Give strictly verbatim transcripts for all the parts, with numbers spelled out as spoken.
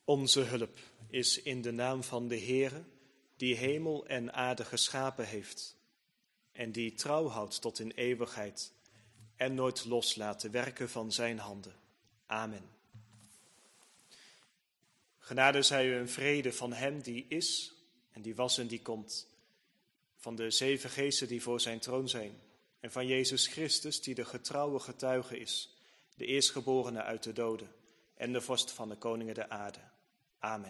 Onze hulp is in de naam van de Heere, die hemel en aarde geschapen heeft en die trouw houdt tot in eeuwigheid en nooit loslaat de werken van zijn handen. Amen. Genade zij u en vrede van hem die is en die was en die komt, van de zeven geesten die voor zijn troon zijn en van Jezus Christus die de getrouwe getuige is, de eerstgeborene uit de doden en de vorst van de koningen der aarde. Amen.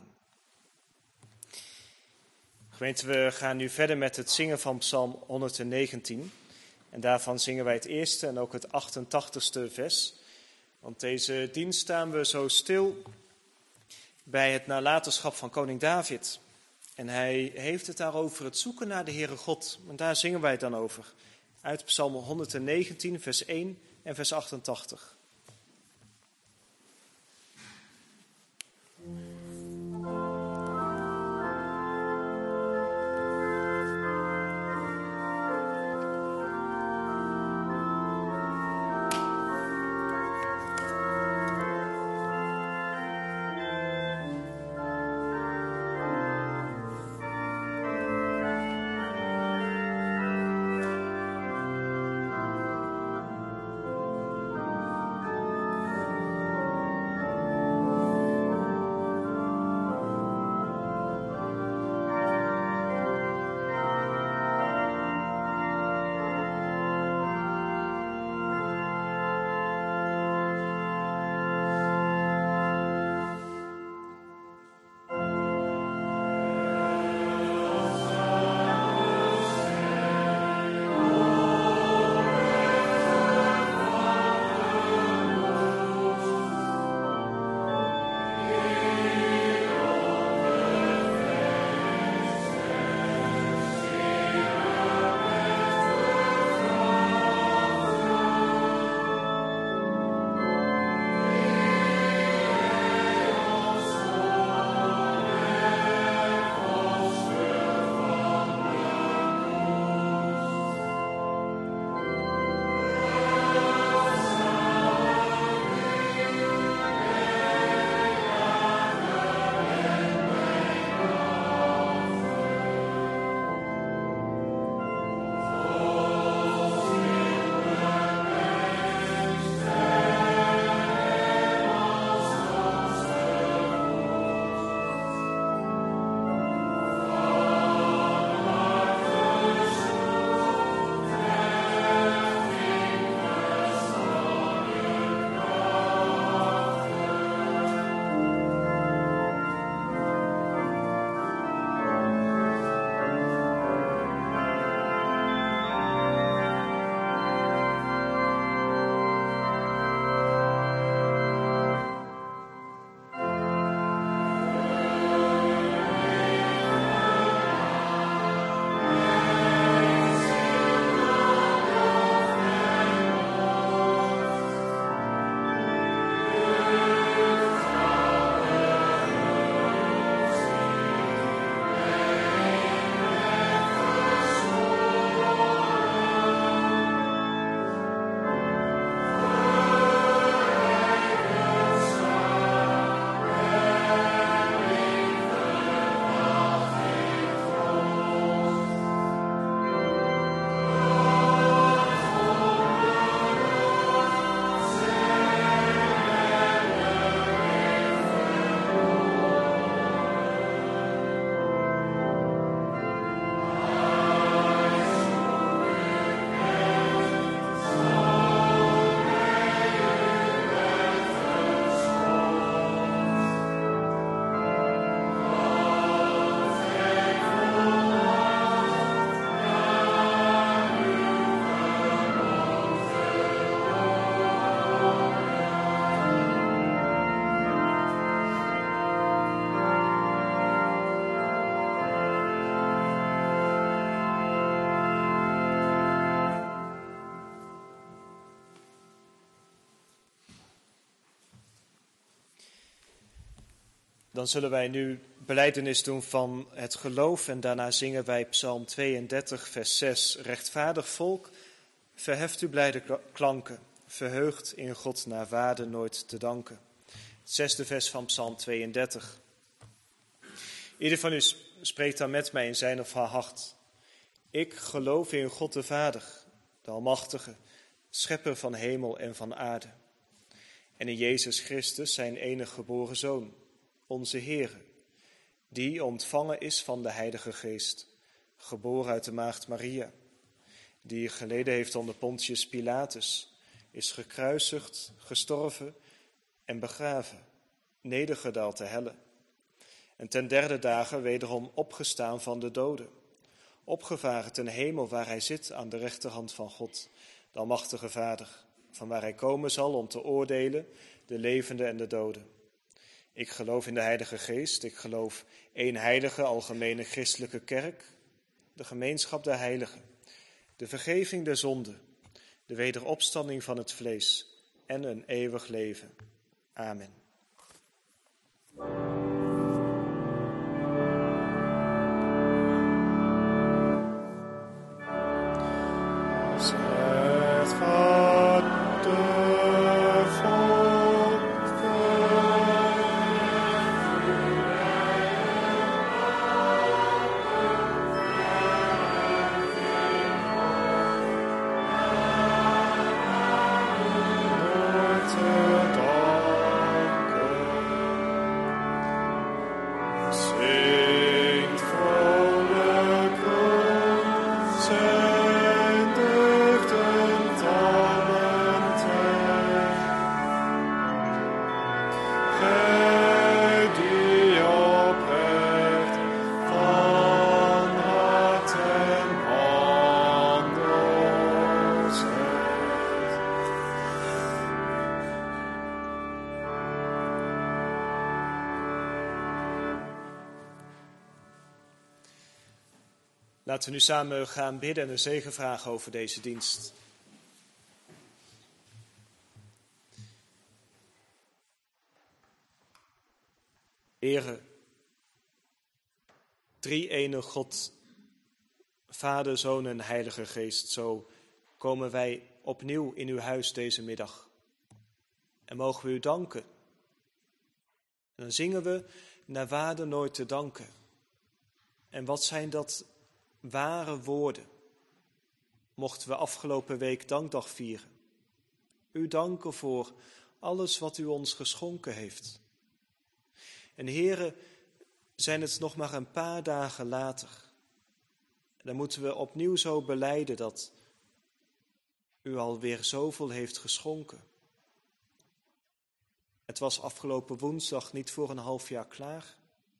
Gemeente, we gaan nu verder met het zingen van Psalm honderdnegentien. En daarvan zingen wij het eerste en ook het achtentachtigste vers. Want deze dienst staan we zo stil bij het nalatenschap van koning David. En hij heeft het daarover het zoeken naar de Heere God. En daar zingen wij het dan over. Uit Psalm honderdnegentien, vers één en vers achtentachtig. Dan zullen wij nu belijdenis doen van het geloof en daarna zingen wij Psalm tweeëndertig, vers zes. Rechtvaardig volk, verheft uw blijde klanken, verheugt in God naar waarde nooit te danken. Het zesde vers van Psalm tweeëndertig. Ieder van u spreekt dan met mij in zijn of haar hart. Ik geloof in God de Vader, de Almachtige, schepper van hemel en van aarde. En in Jezus Christus, zijn enige geboren Zoon, onze Heere, die ontvangen is van de Heilige Geest, geboren uit de maagd Maria, die geleden heeft onder Pontius Pilatus, is gekruisigd, gestorven en begraven, nedergedaald te helle. En ten derde dagen wederom opgestaan van de doden, opgevaren ten hemel waar hij zit aan de rechterhand van God, de Almachtige Vader, van waar hij komen zal om te oordelen de levenden en de doden. Ik geloof in de Heilige Geest, ik geloof één heilige algemene christelijke kerk, de gemeenschap der heiligen, de vergeving der zonden, de wederopstanding van het vlees en een eeuwig leven. Amen. Zet God de volken, nooit te danken. Zingt vrolijk rond zijn deugden talenten. Gij die oprecht van hart en handel zijt. Laten we nu samen gaan bidden en een zegen vragen over deze dienst. Heere, drie-enige God, Vader, Zoon en Heilige Geest, zo komen wij opnieuw in uw huis deze middag. En mogen we u danken. En dan zingen we naar waarde nooit te danken. En wat zijn dat ware woorden? Mochten we afgelopen week dankdag vieren. U danken voor alles wat u ons geschonken heeft. En Heere, zijn het nog maar een paar dagen later. Dan moeten we opnieuw zo belijden dat u alweer zoveel heeft geschonken. Het was afgelopen woensdag niet voor een half jaar klaar.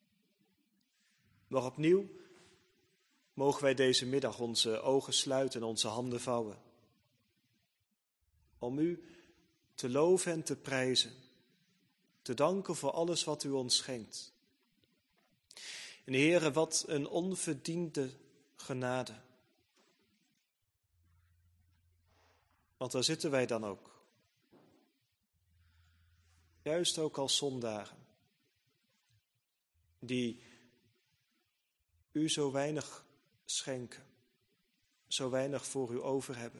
Maar opnieuw mogen wij deze middag onze ogen sluiten en onze handen vouwen. Om u te loven en te prijzen. Te danken voor alles wat u ons schenkt. En Heere, wat een onverdiende genade. Want daar zitten wij dan ook. Juist ook als zondaren. Die u zo weinig schenken. Zo weinig voor u over hebben.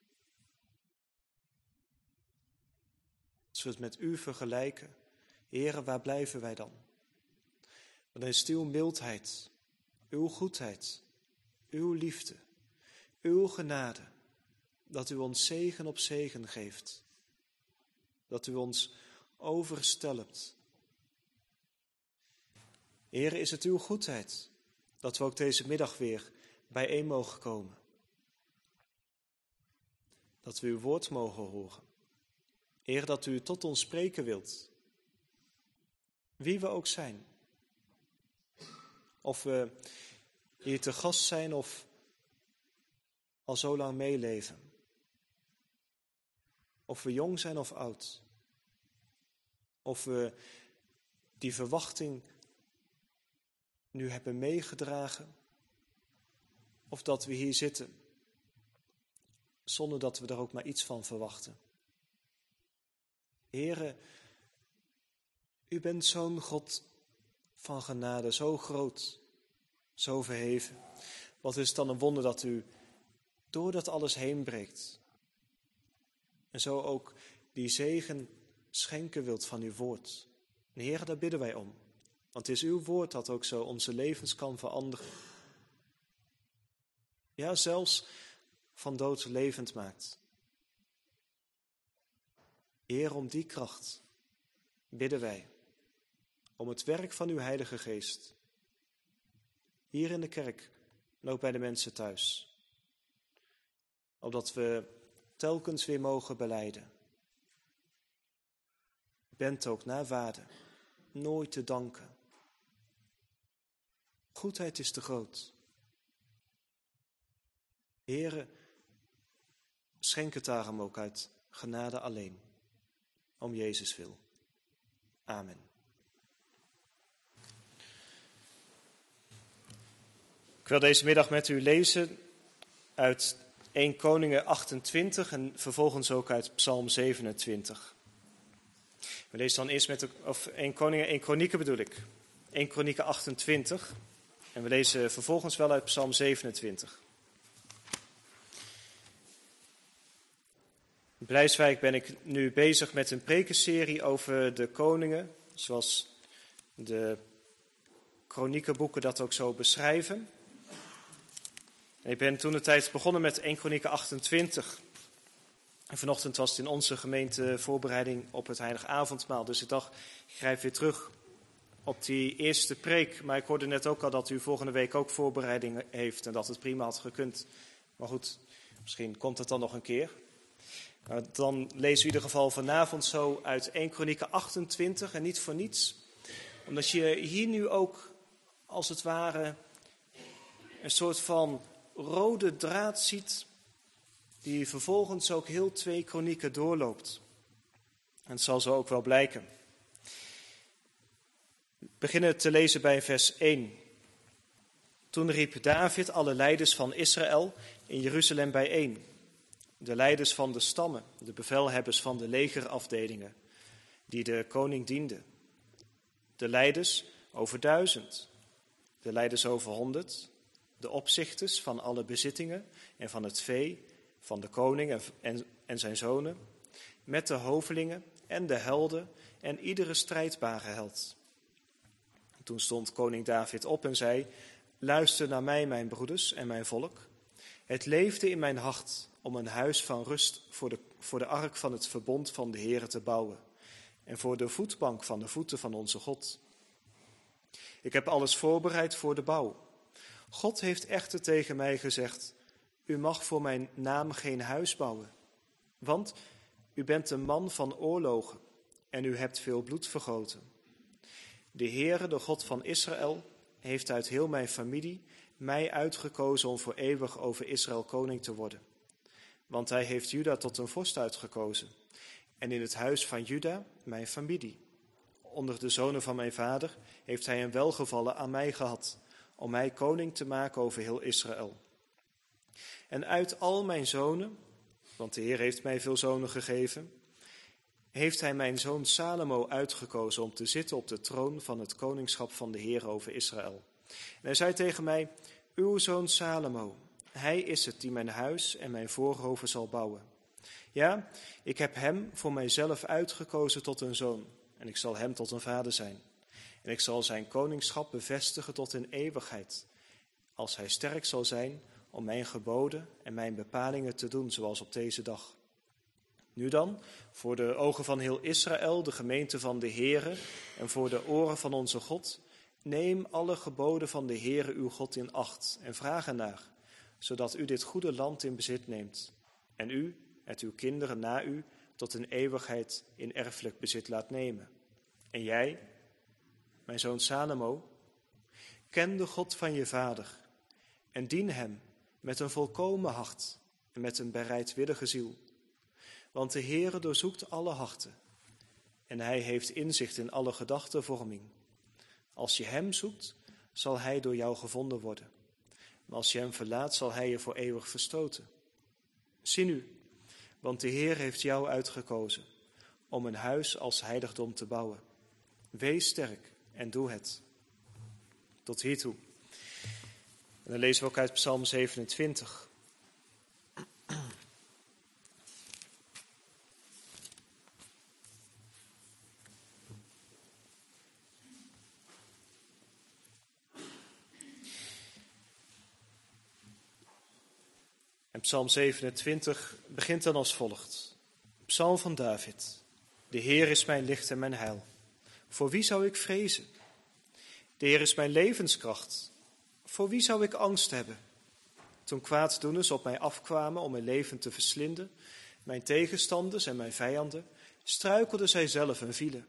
Als we het met u vergelijken, Heere, waar blijven wij dan? Dan is het uw mildheid, uw goedheid, uw liefde, uw genade, dat u ons zegen op zegen geeft. Dat u ons overstelpt. Heere, is het uw goedheid dat we ook deze middag weer bijeen mogen komen. Dat we uw woord mogen horen. Heer, dat u tot ons spreken wilt. Wie we ook zijn. Of we hier te gast zijn of al zo lang meeleven. Of we jong zijn of oud. Of we die verwachting nu hebben meegedragen. Of dat we hier zitten zonder dat we er ook maar iets van verwachten. Heere, u bent zo'n God van genade, zo groot, zo verheven. Wat is dan een wonder dat u door dat alles heen breekt. En zo ook die zegen schenken wilt van uw woord. En Heere, daar bidden wij om. Want het is uw woord dat ook zo onze levens kan veranderen. Ja, zelfs van dood levend maakt. Heer, om die kracht bidden wij. Om het werk van uw Heilige Geest. Hier in de kerk en ook bij de mensen thuis. Opdat we telkens weer mogen belijden. U bent ook naar waarde nooit te danken. Goedheid is te groot. Heere, schenk het daarom ook uit genade alleen. Om Jezus wil. Amen. Ik wil deze middag met u lezen uit Eerste Koningen achtentwintig en vervolgens ook uit Psalm zevenentwintig. We lezen dan eerst met de, of Eerste Koningen, Eerste Kronieken bedoel ik. Eerste Kronieken achtentwintig en we lezen vervolgens wel uit Psalm zevenentwintig. In Blijswijk ben ik nu bezig met een prekenserie over de koningen, zoals de kroniekenboeken dat ook zo beschrijven. En ik ben toen de tijd begonnen met Eerste Kronieken achtentwintig. En vanochtend was het in onze gemeente voorbereiding op het heilige avondmaal. Dus ik dacht, ik grijp weer terug op die eerste preek. Maar ik hoorde net ook al dat u volgende week ook voorbereiding heeft en dat het prima had gekund. Maar goed, misschien komt het dan nog een keer. Nou, dan lezen we in ieder geval vanavond zo uit Eerste Kronieken achtentwintig en niet voor niets. Omdat je hier nu ook, als het ware, een soort van rode draad ziet, die vervolgens ook heel twee kronieken doorloopt. En het zal zo ook wel blijken. We beginnen te lezen bij vers één. Toen riep David alle leiders van Israël in Jeruzalem bijeen. De leiders van de stammen, de bevelhebbers van de legerafdelingen, die de koning dienden. De leiders over duizend, de leiders over honderd, de opzichters van alle bezittingen en van het vee, van de koning en, en, en zijn zonen, met de hovelingen en de helden en iedere strijdbare held. Toen stond koning David op en zei, luister naar mij, mijn broeders en mijn volk. Het leefde in mijn hart om een huis van rust voor de, voor de ark van het verbond van de Heere te bouwen en voor de voetbank van de voeten van onze God. Ik heb alles voorbereid voor de bouw. God heeft echter tegen mij gezegd, u mag voor mijn naam geen huis bouwen, want u bent een man van oorlogen en u hebt veel bloed vergoten. De Heere, de God van Israël, heeft uit heel mijn familie mij uitgekozen om voor eeuwig over Israël koning te worden. Want hij heeft Juda tot een vorst uitgekozen en in het huis van Juda mijn familie. Onder de zonen van mijn vader heeft hij een welgevallen aan mij gehad, om mij koning te maken over heel Israël. En uit al mijn zonen, want de Heer heeft mij veel zonen gegeven, heeft hij mijn zoon Salomo uitgekozen om te zitten op de troon van het koningschap van de Heer over Israël. En hij zei tegen mij, uw zoon Salomo, hij is het die mijn huis en mijn voorhoven zal bouwen. Ja, ik heb hem voor mijzelf uitgekozen tot een zoon, en ik zal hem tot een vader zijn. En ik zal zijn koningschap bevestigen tot in eeuwigheid, als hij sterk zal zijn om mijn geboden en mijn bepalingen te doen, zoals op deze dag. Nu dan, voor de ogen van heel Israël, de gemeente van de Heere, en voor de oren van onze God, neem alle geboden van de Heere uw God in acht en vraag ernaar, zodat u dit goede land in bezit neemt, en u en uw kinderen na u tot een eeuwigheid in erfelijk bezit laat nemen. En jij, mijn zoon Salomo, ken de God van je vader en dien hem met een volkomen hart en met een bereidwillige ziel. Want de Heere doorzoekt alle harten en hij heeft inzicht in alle gedachtenvorming. Als je hem zoekt, zal hij door jou gevonden worden. Maar als je hem verlaat, zal hij je voor eeuwig verstoten. Zie nu, want de Heer heeft jou uitgekozen om een huis als heiligdom te bouwen. Wees sterk en doe het. Tot hiertoe. En dan lezen we ook uit Psalm zevenentwintig. En Psalm zevenentwintig begint dan als volgt. Psalm van David. De Heer is mijn licht en mijn heil. Voor wie zou ik vrezen? De Heer is mijn levenskracht. Voor wie zou ik angst hebben? Toen kwaaddoeners op mij afkwamen om mijn leven te verslinden, mijn tegenstanders en mijn vijanden, struikelden zij zelf en vielen.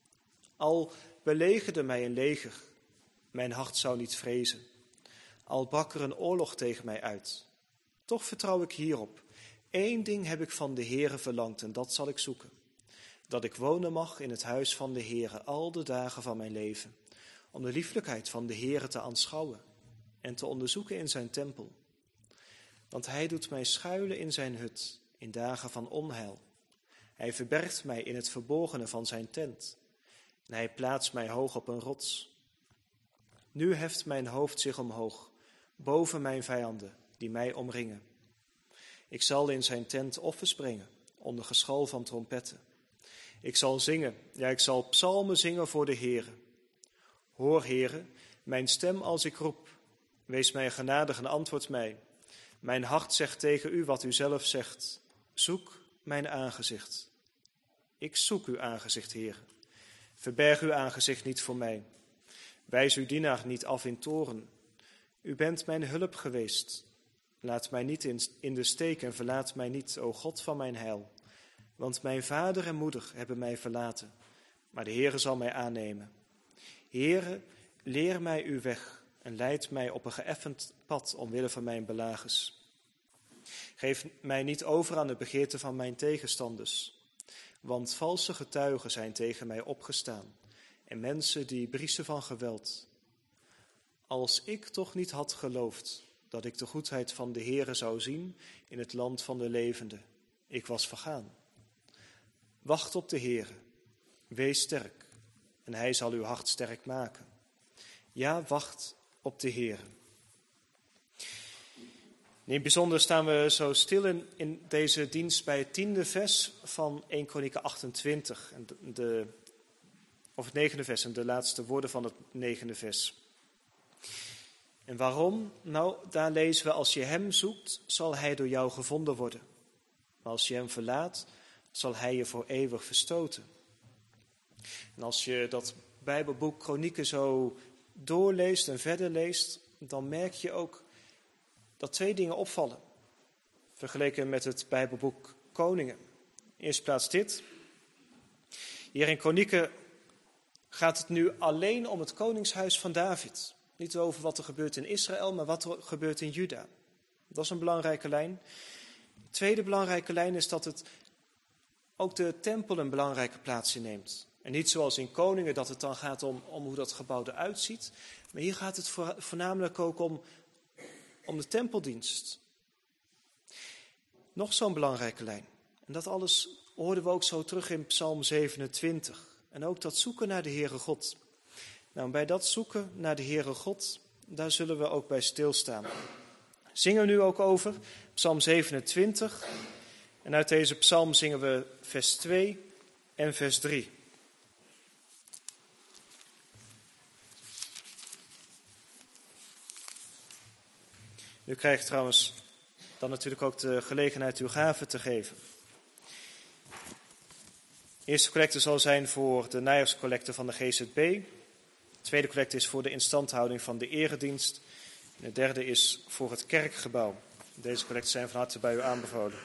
Al belegerde mij een leger, mijn hart zou niet vrezen. Al brak er een oorlog tegen mij uit. Toch vertrouw ik hierop. Eén ding heb ik van de Heere verlangd en dat zal ik zoeken. Dat ik wonen mag in het huis van de Heere al de dagen van mijn leven. Om de lieflijkheid van de Heere te aanschouwen en te onderzoeken in zijn tempel. Want hij doet mij schuilen in zijn hut in dagen van onheil. Hij verbergt mij in het verborgene van zijn tent. En hij plaatst mij hoog op een rots. Nu heft mijn hoofd zich omhoog, boven mijn vijanden die mij omringen. Ik zal in zijn tent offers brengen, onder geschal van trompetten. Ik zal zingen, ja, ik zal psalmen zingen voor de Heere. Hoor, Heere, mijn stem als ik roep. Wees mij genadig en antwoord mij. Mijn hart zegt tegen u wat u zelf zegt. Zoek mijn aangezicht. Ik zoek uw aangezicht, Heere. Verberg uw aangezicht niet voor mij. Wijs uw dienaar niet af in toorn. U bent mijn hulp geweest. Laat mij niet in, in de steek en verlaat mij niet, o God van mijn heil. Want mijn vader en moeder hebben mij verlaten, maar de Heere zal mij aannemen. Heere, leer mij uw weg en leid mij op een geëffend pad omwille van mijn belagers. Geef mij niet over aan de begeerte van mijn tegenstanders, want valse getuigen zijn tegen mij opgestaan en mensen die briezen van geweld. Als ik toch niet had geloofd dat ik de goedheid van de Heere zou zien in het land van de levenden, ik was vergaan. Wacht op de Heere, wees sterk en hij zal uw hart sterk maken. Ja, wacht op de Heere. In het bijzonder staan we zo stil in, in deze dienst bij het tiende vers van eerste Kronieken achtentwintig. En de, de, of het negende vers en de laatste woorden van het negende vers. En waarom? Nou, daar lezen we, als je hem zoekt, zal hij door jou gevonden worden. Maar als je hem verlaat, zal hij je voor eeuwig verstoten. En als je dat Bijbelboek Kronieken zo doorleest en verder leest, dan merk je ook dat twee dingen opvallen. Vergeleken met het Bijbelboek Koningen. Eerst plaats dit. Hier in Kronieken gaat het nu alleen om het koningshuis van David. Niet over wat er gebeurt in Israël, maar wat er gebeurt in Juda. Dat is een belangrijke lijn. De tweede belangrijke lijn is dat het ook de tempel een belangrijke plaats inneemt. En niet zoals in Koningen dat het dan gaat om, om hoe dat gebouw eruit ziet. Maar hier gaat het voor, voornamelijk ook om, om de tempeldienst. Nog zo'n belangrijke lijn. En dat alles hoorden we ook zo terug in Psalm zevenentwintig. En ook dat zoeken naar de Heere God. Nou, bij dat zoeken naar de Heere God, daar zullen we ook bij stilstaan. Zingen we nu ook over, Psalm zevenentwintig. En uit deze psalm zingen we vers twee en vers drie. U krijgt trouwens dan natuurlijk ook de gelegenheid uw gaven te geven. De eerste collecte zal zijn voor de najaarscollecte van de G Z B. De tweede collecte is voor de instandhouding van de eredienst. En de derde is voor het kerkgebouw. Deze collecten zijn van harte bij u aanbevolen.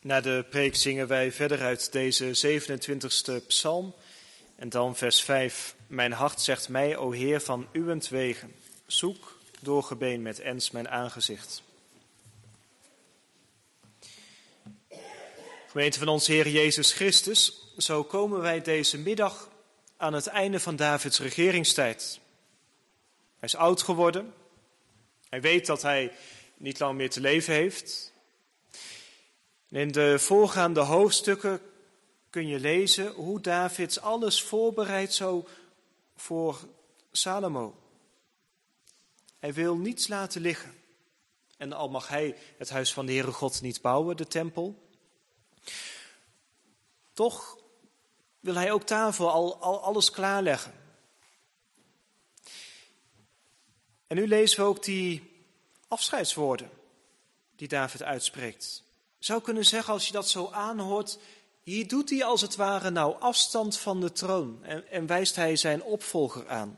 Na de preek zingen wij verder uit deze zevenentwintigste psalm. En dan vers vijf. Mijn hart zegt mij, o Heer, van uwentwegen. Zoek doorgebeen met ens mijn aangezicht. Gemeente van onze Heer Jezus Christus, zo komen wij deze middag aan het einde van Davids regeringstijd. Hij is oud geworden. Hij weet dat hij niet lang meer te leven heeft. In de voorgaande hoofdstukken kun je lezen hoe David alles voorbereidt zo voor Salomo. Hij wil niets laten liggen. En al mag hij het huis van de Heere God niet bouwen, de tempel, toch wil hij ook daarvoor al, al alles klaarleggen. En nu lezen we ook die afscheidswoorden die David uitspreekt. Je zou kunnen zeggen, als je dat zo aanhoort, hier doet hij als het ware nou afstand van de troon en, en wijst hij zijn opvolger aan.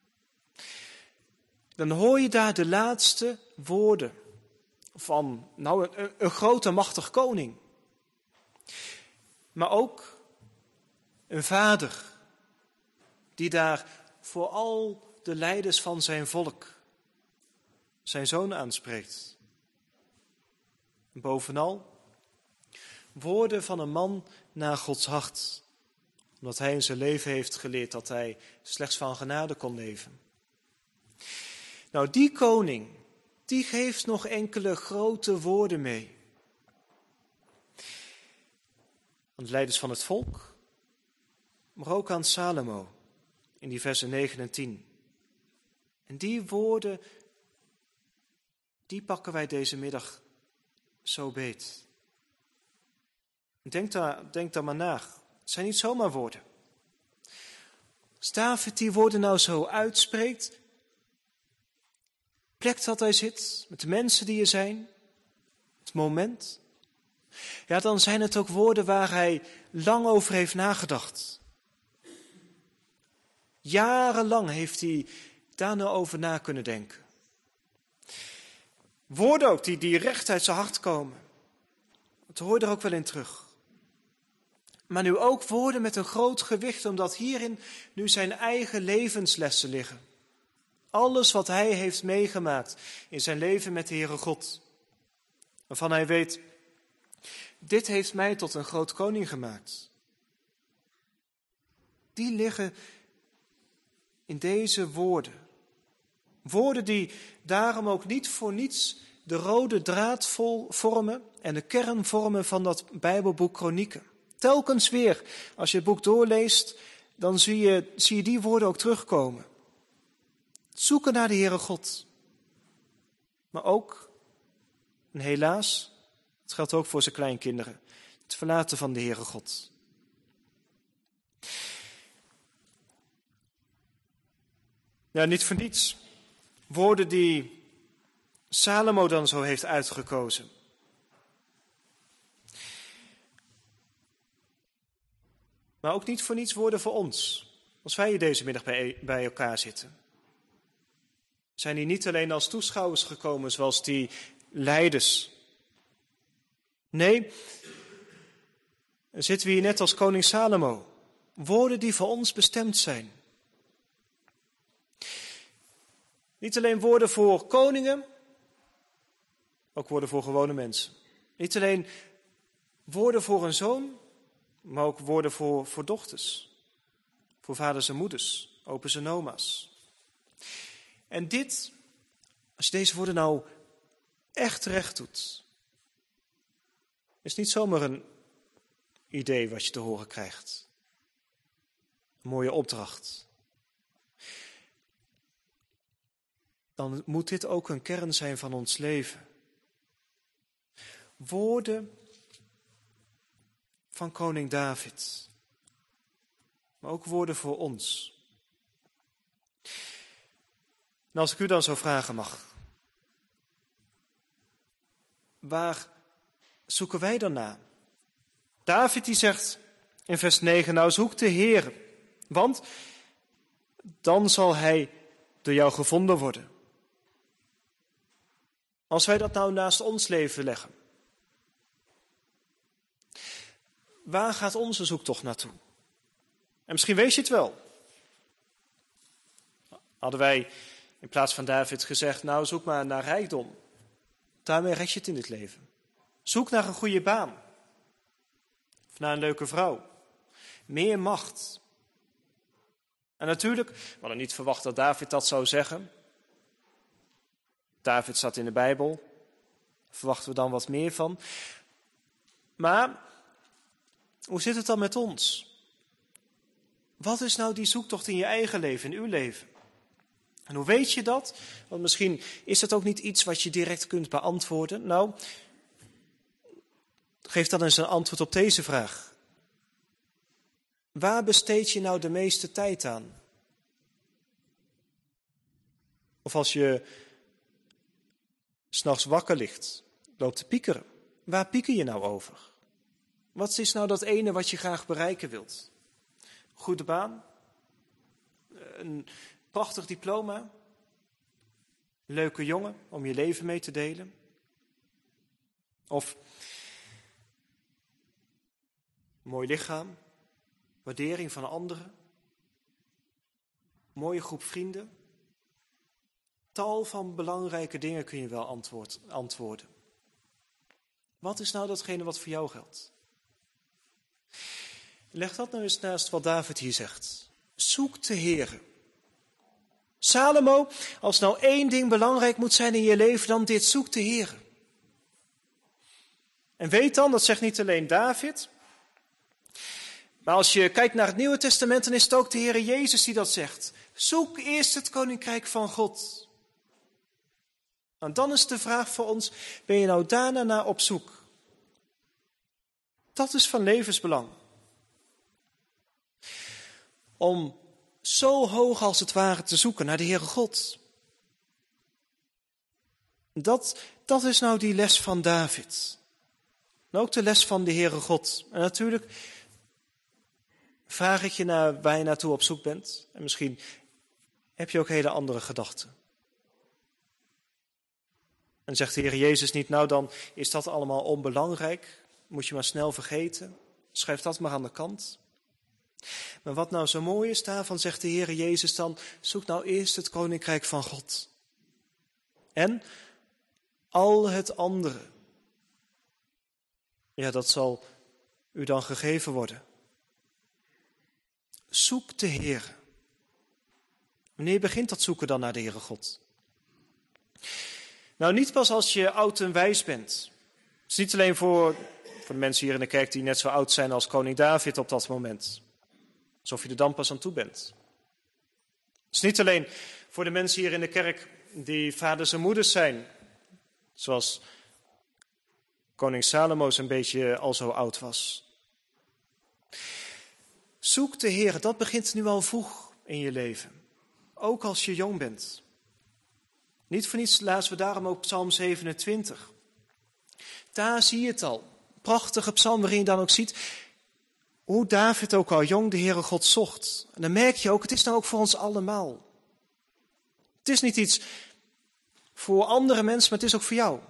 Dan hoor je daar de laatste woorden van nou, een, een grote machtig koning. Maar ook een vader die daar voor al de leiders van zijn volk zijn zoon aanspreekt. En bovenal woorden van een man naar Gods hart, omdat hij in zijn leven heeft geleerd dat hij slechts van genade kon leven. Nou, die koning, die geeft nog enkele grote woorden mee. Aan de leiders van het volk, maar ook aan Salomo in die versen negen en tien. En die woorden, die pakken wij deze middag zo beet. Denk daar, denk daar maar na. Het zijn niet zomaar woorden. Als David die woorden nou zo uitspreekt, plek dat hij zit, met de mensen die er zijn, het moment, ja, dan zijn het ook woorden waar hij lang over heeft nagedacht. Jarenlang heeft hij daar nou over na kunnen denken. Woorden ook die, die recht uit zijn hart komen. Dat hoor je er ook wel in terug. Maar nu ook woorden met een groot gewicht, omdat hierin nu zijn eigen levenslessen liggen. Alles wat hij heeft meegemaakt in zijn leven met de Heere God. Waarvan hij weet, dit heeft mij tot een groot koning gemaakt. Die liggen in deze woorden. Woorden die daarom ook niet voor niets de rode draad vormen en de kern vormen van dat Bijbelboek Kronieken. Telkens weer, als je het boek doorleest, dan zie je, zie je die woorden ook terugkomen. Zoeken naar de Heere God. Maar ook, en helaas, het geldt ook voor zijn kleinkinderen, het verlaten van de Heere God. Ja, niet voor niets. Woorden die Salomo dan zo heeft uitgekozen. Maar ook niet voor niets woorden voor ons. Als wij hier deze middag bij, bij elkaar zitten. Zijn die niet alleen als toeschouwers gekomen zoals die leiders. Nee, zitten we hier net als koning Salomo. Woorden die voor ons bestemd zijn. Niet alleen woorden voor koningen, ook woorden voor gewone mensen. Niet alleen woorden voor een zoon, maar ook woorden voor, voor dochters. Voor vaders en moeders, opa's en oma's. En dit, als je deze woorden nou echt recht doet, is niet zomaar een idee wat je te horen krijgt. Een mooie opdracht. Dan moet dit ook een kern zijn van ons leven. Woorden van koning David. Maar ook woorden voor ons. En als ik u dan zo vragen mag. Waar zoeken wij dan naar? David die zegt in vers negen, nou zoek de Heer. Want dan zal hij door jou gevonden worden. Als wij dat nou naast ons leven leggen. waar gaat onze zoektocht naartoe? En misschien weet je het wel. Hadden wij in plaats van David gezegd, nou zoek maar naar rijkdom. Daarmee red je het in dit leven. Zoek naar een goede baan. Of naar een leuke vrouw. Meer macht. En natuurlijk, we hadden niet verwacht dat David dat zou zeggen. David staat in de Bijbel. Daar verwachten we dan wat meer van. Maar, hoe zit het dan met ons? Wat is nou die zoektocht in je eigen leven, in uw leven? En hoe weet je dat? Want misschien is dat ook niet iets wat je direct kunt beantwoorden. Nou, geef dan eens een antwoord op deze vraag. Waar besteed je nou de meeste tijd aan? Of als je 's nachts wakker ligt, loopt te piekeren. Waar pieker je nou over? Wat is nou dat ene wat je graag bereiken wilt? Goede baan? Een prachtig diploma? Een leuke jongen om je leven mee te delen? Of een mooi lichaam? Waardering van anderen? Mooie groep vrienden? Tal van belangrijke dingen kun je wel antwoord, antwoorden. Wat is nou datgene wat voor jou geldt? Leg dat nou eens naast wat David hier zegt. Zoek de Heere. Salomo, als nou één ding belangrijk moet zijn in je leven, dan dit, zoek de Heere. En weet dan, dat zegt niet alleen David, maar als je kijkt naar het Nieuwe Testament, dan is het ook de Heere Jezus die dat zegt. Zoek eerst het Koninkrijk van God. En dan is de vraag voor ons, ben je nou daarna naar op zoek? Dat is van levensbelang. Om zo hoog als het ware te zoeken naar de Heere God. Dat, dat is nou die les van David. En ook de les van de Heere God. En natuurlijk vraag ik je naar waar je naartoe op zoek bent. En misschien heb je ook hele andere gedachten. En zegt de Heer Jezus niet, nou dan is dat allemaal onbelangrijk. Moet je maar snel vergeten. Schrijf dat maar aan de kant. Maar wat nou zo mooi is daarvan, zegt de Heer Jezus dan, zoek nou eerst het Koninkrijk van God. En al het andere. Ja, dat zal u dan gegeven worden. Zoek de Heer. Wanneer begint dat zoeken dan naar de Heere God? Nou, niet pas als je oud en wijs bent. Het is niet alleen voor, voor de mensen hier in de kerk die net zo oud zijn als koning David op dat moment. Alsof je er dan pas aan toe bent. Het is niet alleen voor de mensen hier in de kerk die vaders en moeders zijn. Zoals koning Salomo een beetje al zo oud was. Zoek de Heer, dat begint nu al vroeg in je leven. Ook als je jong bent. Niet voor niets lazen we daarom ook Psalm zevenentwintig. Daar zie je het al. Prachtige psalm waarin je dan ook ziet hoe David ook al jong de Heere God zocht. En dan merk je ook, het is nou ook voor ons allemaal. Het is niet iets voor andere mensen, maar het is ook voor jou.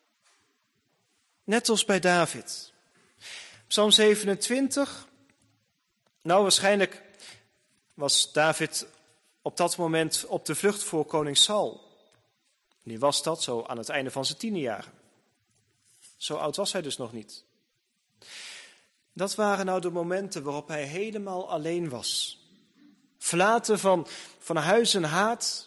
Net als bij David. Psalm zevenentwintig. Nou, waarschijnlijk was David op dat moment op de vlucht voor koning Saul. Nu was dat zo aan het einde van zijn tienerjaren. Zo oud was hij dus nog niet. Dat waren nou de momenten waarop hij helemaal alleen was. Verlaten van, van huis en haard.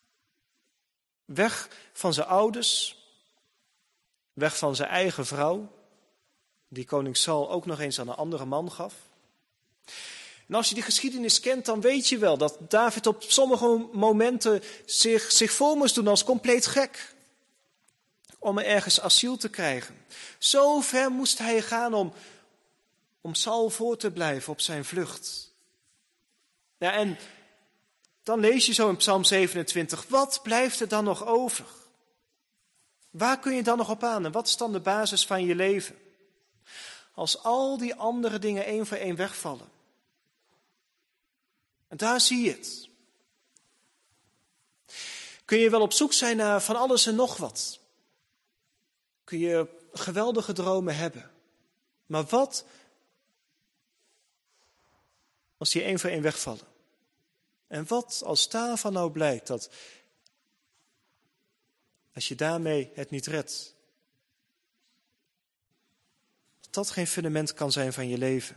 Weg van zijn ouders. Weg van zijn eigen vrouw. Die koning Saul ook nog eens aan een andere man gaf. En als je die geschiedenis kent, dan weet je wel dat David op sommige momenten zich, zich voor moest doen als compleet gek. Om er ergens asiel te krijgen. Zo ver moest hij gaan om, om Saul voor te blijven op zijn vlucht. Ja, en dan lees je zo in Psalm zevenentwintig, wat blijft er dan nog over? Waar kun je dan nog op aan en wat is dan de basis van je leven? Als al die andere dingen één voor één wegvallen. En daar zie je het. Kun je wel op zoek zijn naar van alles en nog wat. Kun je geweldige dromen hebben. Maar wat als die één voor één wegvallen? En wat als daarvan nou blijkt dat als je daarmee het niet redt, dat dat geen fundament kan zijn van je leven?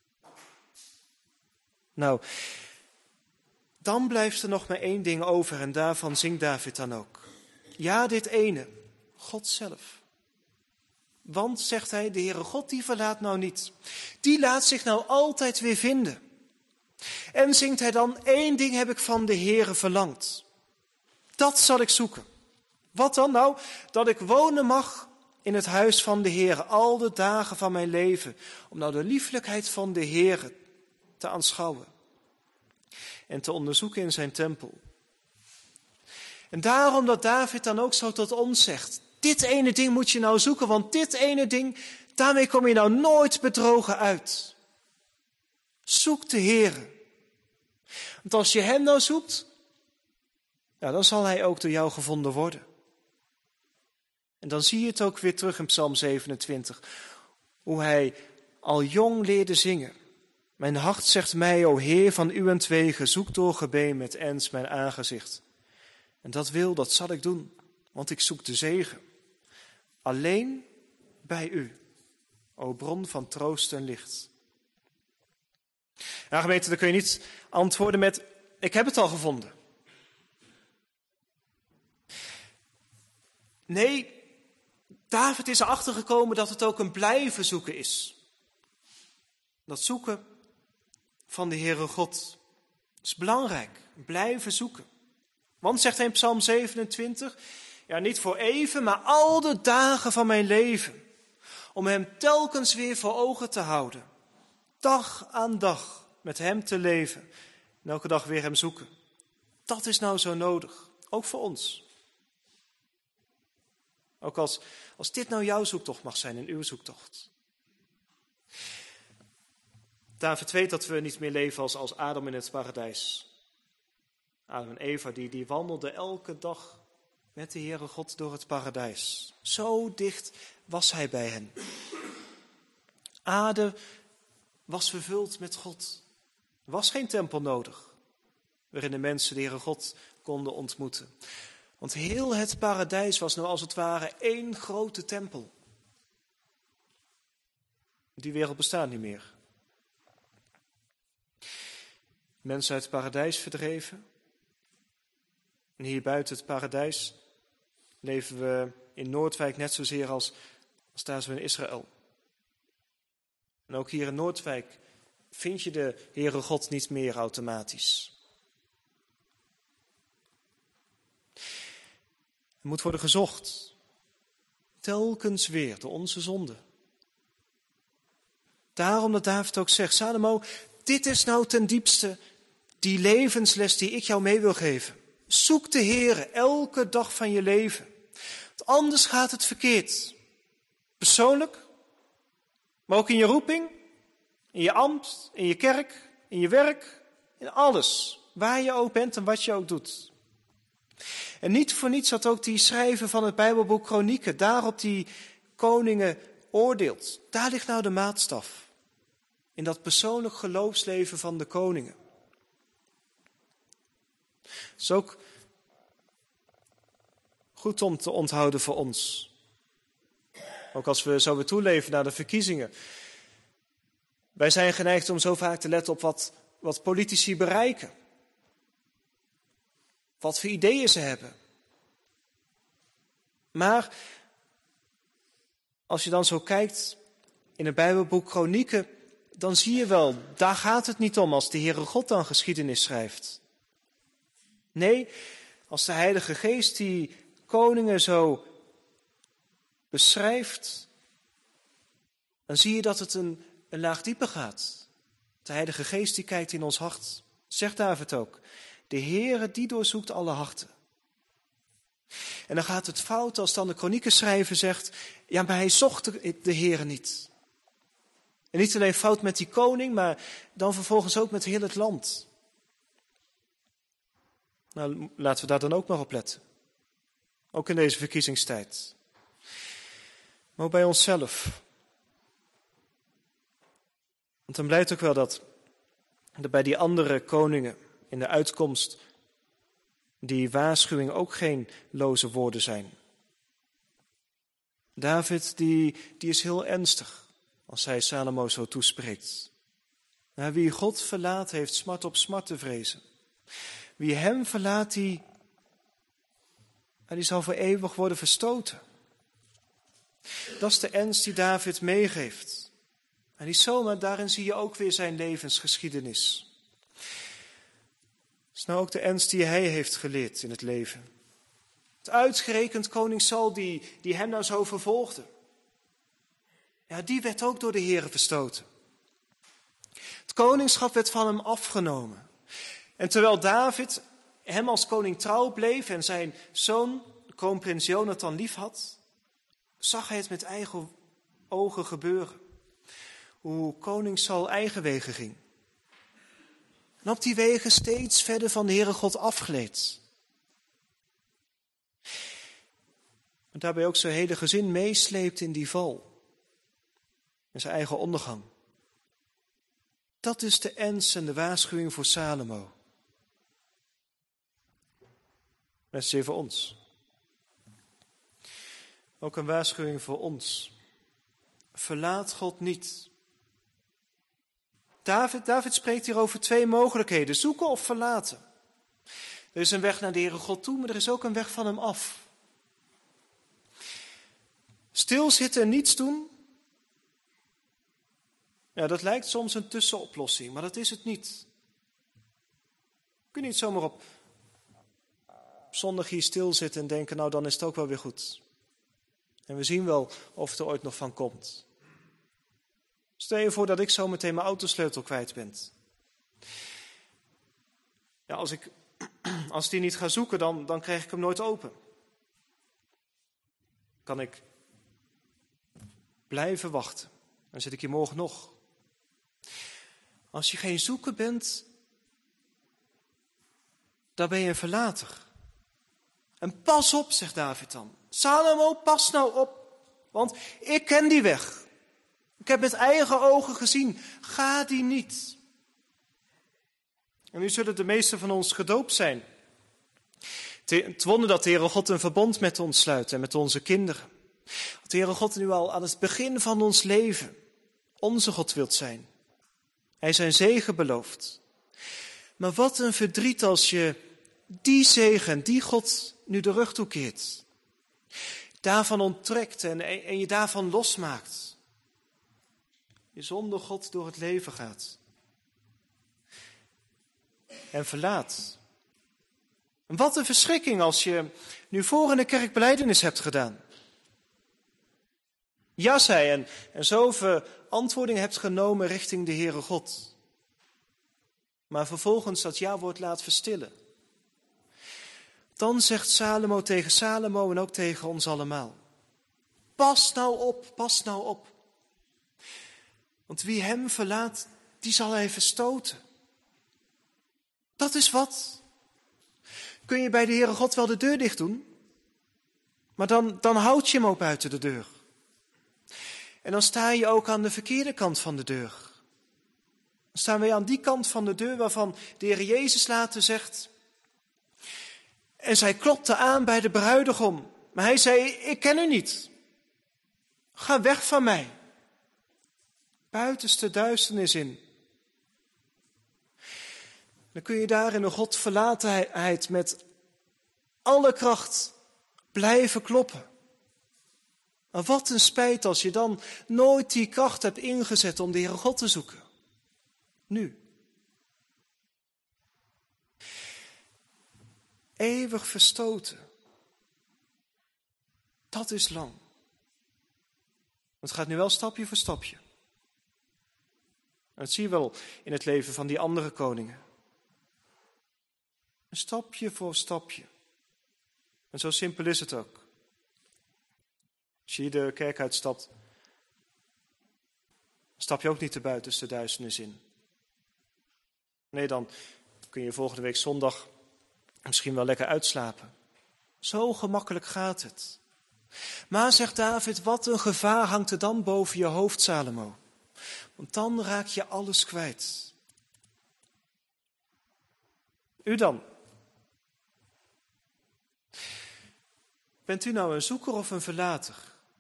Nou, dan blijft er nog maar één ding over en daarvan zingt David dan ook. Ja, dit ene, God zelf. Want, zegt hij, de Heere God die verlaat nou niet. Die laat zich nou altijd weer vinden. En zingt hij dan, één ding heb ik van de Heere verlangd. Dat zal ik zoeken. Wat dan nou? Dat ik wonen mag in het huis van de Heere al de dagen van mijn leven. Om nou de lieflijkheid van de Heere te aanschouwen. En te onderzoeken in zijn tempel. En daarom dat David dan ook zo tot ons zegt. Dit ene ding moet je nou zoeken, want dit ene ding, daarmee kom je nou nooit bedrogen uit. Zoek de Heere. Want als je hem nou zoekt, ja, dan zal hij ook door jou gevonden worden. En dan zie je het ook weer terug in Psalm zevenentwintig. Hoe hij al jong leerde zingen. Mijn hart zegt mij, o Heer, van uwentwege, zoek door gebeen met ens mijn aangezicht. En dat wil, dat zal ik doen, want ik zoek de zegen. Alleen bij u, o bron van troost en licht. Ja, gemeente, dan kun je niet antwoorden met, ik heb het al gevonden. Nee, David is erachter gekomen dat het ook een blijven zoeken is. Dat zoeken van de Heere God is belangrijk, blijven zoeken. Want, zegt hij in Psalm zevenentwintig, ja, niet voor even, maar al de dagen van mijn leven. Om hem telkens weer voor ogen te houden. Dag aan dag met hem te leven. En elke dag weer hem zoeken. Dat is nou zo nodig, ook voor ons. Ook als, als dit nou jouw zoektocht mag zijn en uw zoektocht. David weet dat we niet meer leven als, als Adam in het paradijs. Adam en Eva, die, die wandelden elke dag met de Heere God door het paradijs. Zo dicht was hij bij hen. Adam was vervuld met God. Er was geen tempel nodig, waarin de mensen de Heere God konden ontmoeten. Want heel het paradijs was nou als het ware één grote tempel. Die wereld bestaat niet meer. Mensen uit het paradijs verdreven. En hier buiten het paradijs leven we in Noordwijk net zozeer als, als daar zo in Israël. En ook hier in Noordwijk vind je de Heere God niet meer automatisch. Er moet worden gezocht. Telkens weer door onze zonde. Daarom dat David ook zegt, Salomo, dit is nou ten diepste die levensles die ik jou mee wil geven. Zoek de Heere elke dag van je leven. Want anders gaat het verkeerd. Persoonlijk, maar ook in je roeping, in je ambt, in je kerk, in je werk, in alles. Waar je ook bent en wat je ook doet. En niet voor niets had ook die schrijver van het Bijbelboek Kronieken daarop die koningen oordeelt. Daar ligt nou de maatstaf. In dat persoonlijk geloofsleven van de koningen. Het is ook goed om te onthouden voor ons. Ook als we zo weer toeleven naar de verkiezingen. Wij zijn geneigd om zo vaak te letten op wat, wat politici bereiken. Wat voor ideeën ze hebben. Maar als je dan zo kijkt in het Bijbelboek Kronieken, dan zie je wel, daar gaat het niet om als de Heere God dan geschiedenis schrijft. Nee, als de Heilige Geest die koningen zo beschrijft, dan zie je dat het een, een laag dieper gaat. De Heilige Geest die kijkt in ons hart, zegt David ook. De Heere die doorzoekt alle harten. En dan gaat het fout als dan de kroniekschrijver zegt, ja, maar hij zocht de, de Heere niet. En niet alleen fout met die koning, maar dan vervolgens ook met heel het land. Nou, laten we daar dan ook nog op letten. Ook in deze verkiezingstijd. Maar ook bij onszelf. Want dan blijkt ook wel dat dat bij die andere koningen in de uitkomst die waarschuwing ook geen loze woorden zijn. David die, die is heel ernstig als hij Salomo zo toespreekt. Nou, wie God verlaat heeft smart op smart te vrezen. Wie hem verlaat, die, die zal voor eeuwig worden verstoten. Dat is de ernst die David meegeeft. En die zomaar, daarin zie je ook weer zijn levensgeschiedenis. Dat is nou ook de ernst die hij heeft geleerd in het leven. Het uitgerekend koning Saul die, die hem nou zo vervolgde. Ja, die werd ook door de Heere verstoten. Het koningschap werd van hem afgenomen. En terwijl David hem als koning trouw bleef en zijn zoon, kroonprins Jonathan, lief had, zag hij het met eigen ogen gebeuren. Hoe koning Saul eigen wegen ging. En op die wegen steeds verder van de Heere God afgleed. En daarbij ook zijn hele gezin meesleept in die val. En zijn eigen ondergang. Dat is de ernst en de waarschuwing voor Salomo. Dat is voor ons. Ook een waarschuwing voor ons. Verlaat God niet. David, David spreekt hier over twee mogelijkheden. Zoeken of verlaten. Er is een weg naar de Heere God toe, maar er is ook een weg van hem af. Stilzitten en niets doen. Ja, dat lijkt soms een tussenoplossing, maar dat is het niet. Je kunt niet zomaar op zondag hier stilzitten en denken, nou dan is het ook wel weer goed. En we zien wel of het er ooit nog van komt. Stel je voor dat ik zo meteen mijn autosleutel kwijt ben. Ja, als ik, als ik die niet ga zoeken, dan, dan krijg ik hem nooit open. Kan ik blijven wachten. Dan zit ik hier morgen nog. Als je geen zoeker bent, dan ben je een verlater. En pas op, zegt David dan. Salomo, pas nou op, want ik ken die weg. Ik heb met eigen ogen gezien, ga die niet. En nu zullen de meesten van ons gedoopt zijn. Het wonder dat de Heere God een verbond met ons sluit en met onze kinderen. Dat de Heere God nu al aan het begin van ons leven onze God wilt zijn. Hij zijn zegen belooft. Maar wat een verdriet als je die zegen, die God nu de rug toekeert. Daarvan onttrekt en, en je daarvan losmaakt. Je zonder God door het leven gaat. En verlaat. En wat een verschrikking als je nu voor in de kerk belijdenis hebt gedaan. Ja, zei en, en zo verantwoording hebt genomen richting de Heere God. Maar vervolgens dat ja-woord laat verstillen. Dan zegt Salomo tegen Salomo en ook tegen ons allemaal. Pas nou op, pas nou op. Want wie hem verlaat, die zal hij verstoten. Dat is wat. Kun je bij de Heere God wel de deur dicht doen? Maar dan, dan houd je hem ook buiten de deur. En dan sta je ook aan de verkeerde kant van de deur. Dan staan wij aan die kant van de deur waarvan de Heer Jezus later zegt. En zij klopte aan bij de bruidegom. Maar hij zei, ik ken u niet. Ga weg van mij. Buitenste duisternis in. Dan kun je daar in de Godverlatenheid met alle kracht blijven kloppen. Maar wat een spijt als je dan nooit die kracht hebt ingezet om de Heere God te zoeken. Nu. Eeuwig verstoten. Dat is lang. Het gaat nu wel stapje voor stapje. Dat zie je wel in het leven van die andere koningen. Een stapje voor stapje. En zo simpel is het ook. Als je hier de kerk uitstapt, dan stap je ook niet te buitenste duisternis in. Nee, dan kun je volgende week zondag misschien wel lekker uitslapen. Zo gemakkelijk gaat het. Maar, zegt David, wat een gevaar hangt er dan boven je hoofd, Salomo. Want dan raak je alles kwijt. U dan? Bent u nou een zoeker of een verlater?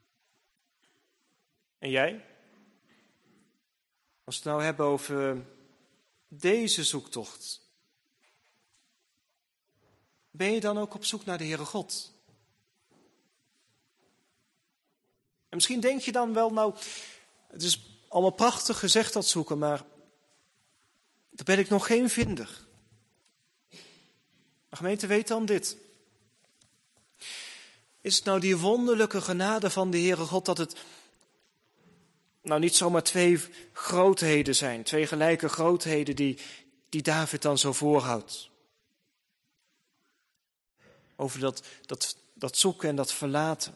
En jij? Als we het nou hebben over deze zoektocht, ben je dan ook op zoek naar de Heere God? En misschien denk je dan wel, nou, het is allemaal prachtig gezegd dat zoeken, maar daar ben ik nog geen vinder. De gemeente weet dan dit. Is het nou die wonderlijke genade van de Heere God dat het nou niet zomaar twee grootheden zijn, twee gelijke grootheden die, die David dan zo voorhoudt? Over dat, dat, dat zoeken en dat verlaten.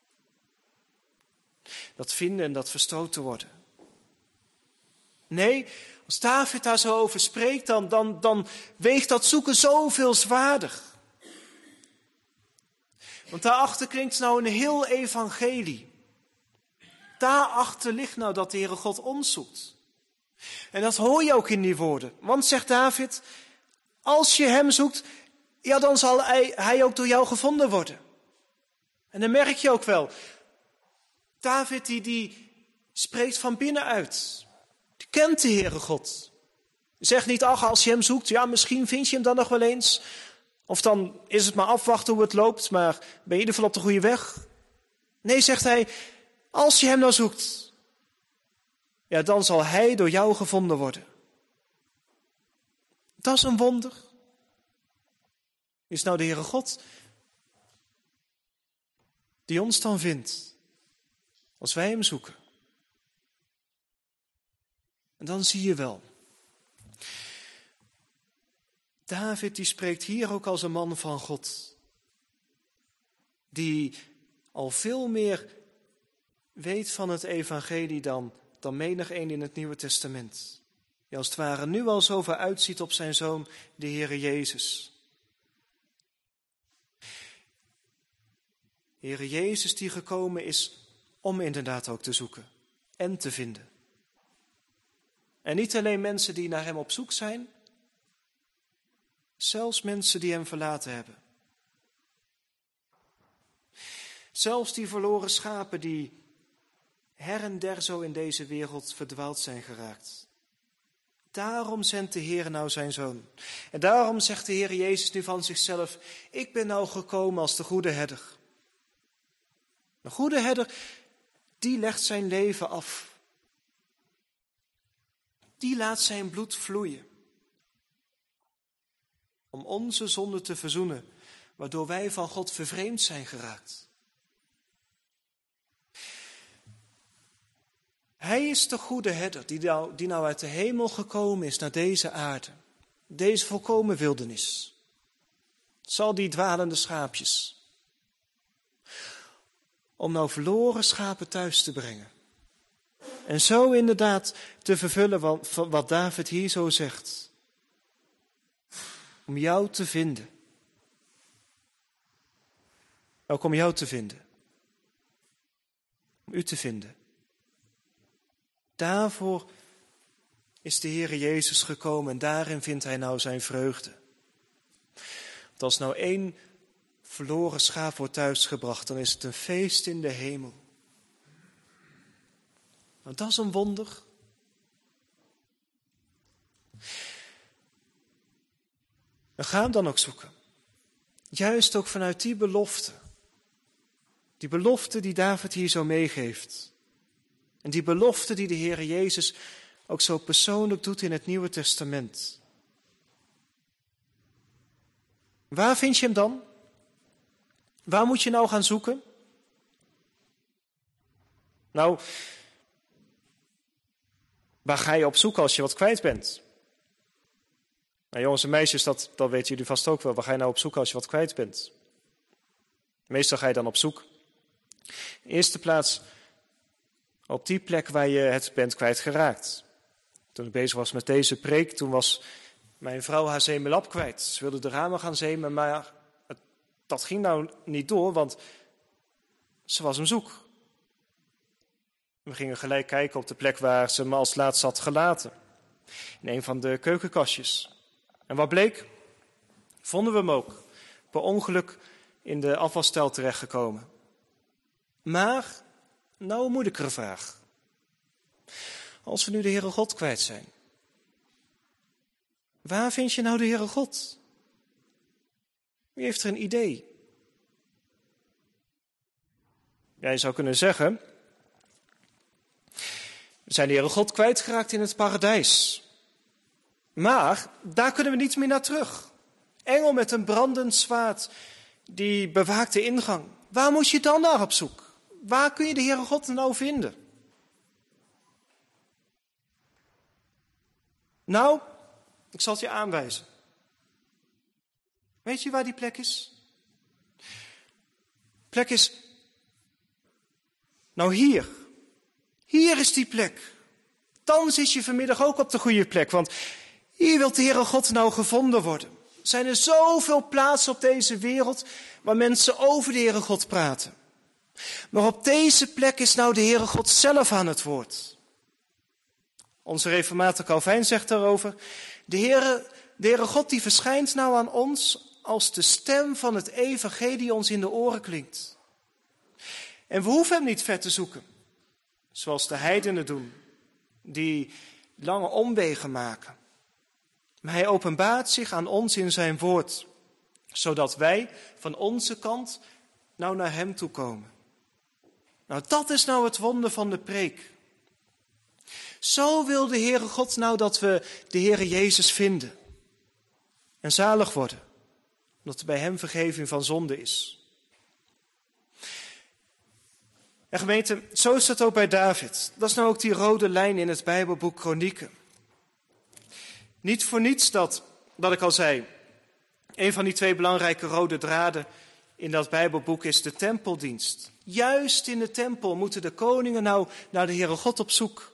Dat vinden en dat verstoten worden. Nee, als David daar zo over spreekt, dan, dan, dan weegt dat zoeken zoveel zwaarder. Want daarachter klinkt nou een heel evangelie. Daarachter ligt nou dat de Heere God ons zoekt. En dat hoor je ook in die woorden. Want, zegt David, als je hem zoekt, ja, dan zal hij, hij ook door jou gevonden worden. En dan merk je ook wel, David die, die spreekt van binnenuit. Die kent de Heere God. Zeg niet, ach, als je hem zoekt, ja, misschien vind je hem dan nog wel eens. Of dan is het maar afwachten hoe het loopt, maar ben je in ieder geval op de goede weg. Nee, zegt hij, als je hem nou zoekt, ja, dan zal hij door jou gevonden worden. Dat is een wonder. Is nou de Heere God die ons dan vindt, als wij hem zoeken. En dan zie je wel. David die spreekt hier ook als een man van God. Die al veel meer weet van het evangelie dan, dan menig een in het Nieuwe Testament. Die als het ware nu al zo vooruitziet op zijn zoon, de Heere Jezus. Heere Jezus die gekomen is om inderdaad ook te zoeken en te vinden. En niet alleen mensen die naar hem op zoek zijn, zelfs mensen die hem verlaten hebben. Zelfs die verloren schapen die her en der zo in deze wereld verdwaald zijn geraakt. Daarom zendt de Heer nou zijn zoon. En daarom zegt de Heer Jezus nu van zichzelf, ik ben nou gekomen als de goede herder. Een goede herder, die legt zijn leven af. Die laat zijn bloed vloeien. Om onze zonde te verzoenen, waardoor wij van God vervreemd zijn geraakt. Hij is de goede herder die nou, die nou uit de hemel gekomen is naar deze aarde. Deze volkomen wildernis. Zal die dwalende schaapjes. Om nou verloren schapen thuis te brengen. En zo inderdaad te vervullen wat, wat David hier zo zegt. Om jou te vinden. Ook om jou te vinden. Om u te vinden. Daarvoor is de Heere Jezus gekomen en daarin vindt hij nou zijn vreugde. Want als nou één verloren schaap wordt thuisgebracht, dan is het een feest in de hemel. Want dat is een wonder. We gaan dan ook zoeken. Juist ook vanuit die belofte. Die belofte die David hier zo meegeeft. En die belofte die de Heere Jezus ook zo persoonlijk doet in het Nieuwe Testament. Waar vind je hem dan? Waar moet je nou gaan zoeken? Nou, waar ga je op zoeken als je wat kwijt bent? Nou jongens en meisjes, dat, dat weten jullie vast ook wel. Waar ga je nou op zoeken als je wat kwijt bent? Meestal ga je dan op zoek. In de eerste plaats op die plek waar je het bent kwijtgeraakt. Toen ik bezig was met deze preek, toen was mijn vrouw haar zeemelap kwijt. Ze wilde de ramen gaan zeemen, maar het, dat ging nou niet door, want ze was hem zoek. We gingen gelijk kijken op de plek waar ze me als laatst had gelaten. In een van de keukenkastjes. En wat bleek? Vonden we hem ook per ongeluk in de afvalstel terechtgekomen. Maar, nou een moeilijkere vraag. Als we nu de Heere God kwijt zijn, waar vind je nou de Heere God? Wie heeft er een idee? Ja, je zou kunnen zeggen, we zijn de Heere God kwijtgeraakt in het paradijs. Maar daar kunnen we niet meer naar terug. Engel met een brandend zwaard, die bewaakt de ingang. Waar moet je dan naar op zoek? Waar kun je de Heere God nou vinden? Nou, ik zal het je aanwijzen. Weet je waar die plek is? Plek is, nou hier. Hier is die plek. Dan zit je vanmiddag ook op de goede plek, want hier wil de Heere God nou gevonden worden. Er zijn er zoveel plaatsen op deze wereld waar mensen over de Heere God praten. Maar op deze plek is nou de Heere God zelf aan het woord. Onze reformator Calvijn zegt daarover, de Heere, de Heere God die verschijnt nou aan ons als de stem van het evangelie ons in de oren klinkt. En we hoeven hem niet ver te zoeken, zoals de heidenen doen, die lange omwegen maken. Maar hij openbaart zich aan ons in zijn woord, zodat wij van onze kant nou naar hem toe komen. Nou, dat is nou het wonder van de preek. Zo wil de Heere God nou dat we de Heere Jezus vinden en zalig worden, omdat er bij hem vergeving van zonde is. En gemeente, zo is dat ook bij David. Dat is nou ook die rode lijn in het Bijbelboek Kronieken. Niet voor niets dat, dat ik al zei, een van die twee belangrijke rode draden in dat Bijbelboek is de tempeldienst. Juist in de tempel moeten de koningen nou naar de Heere God op zoek.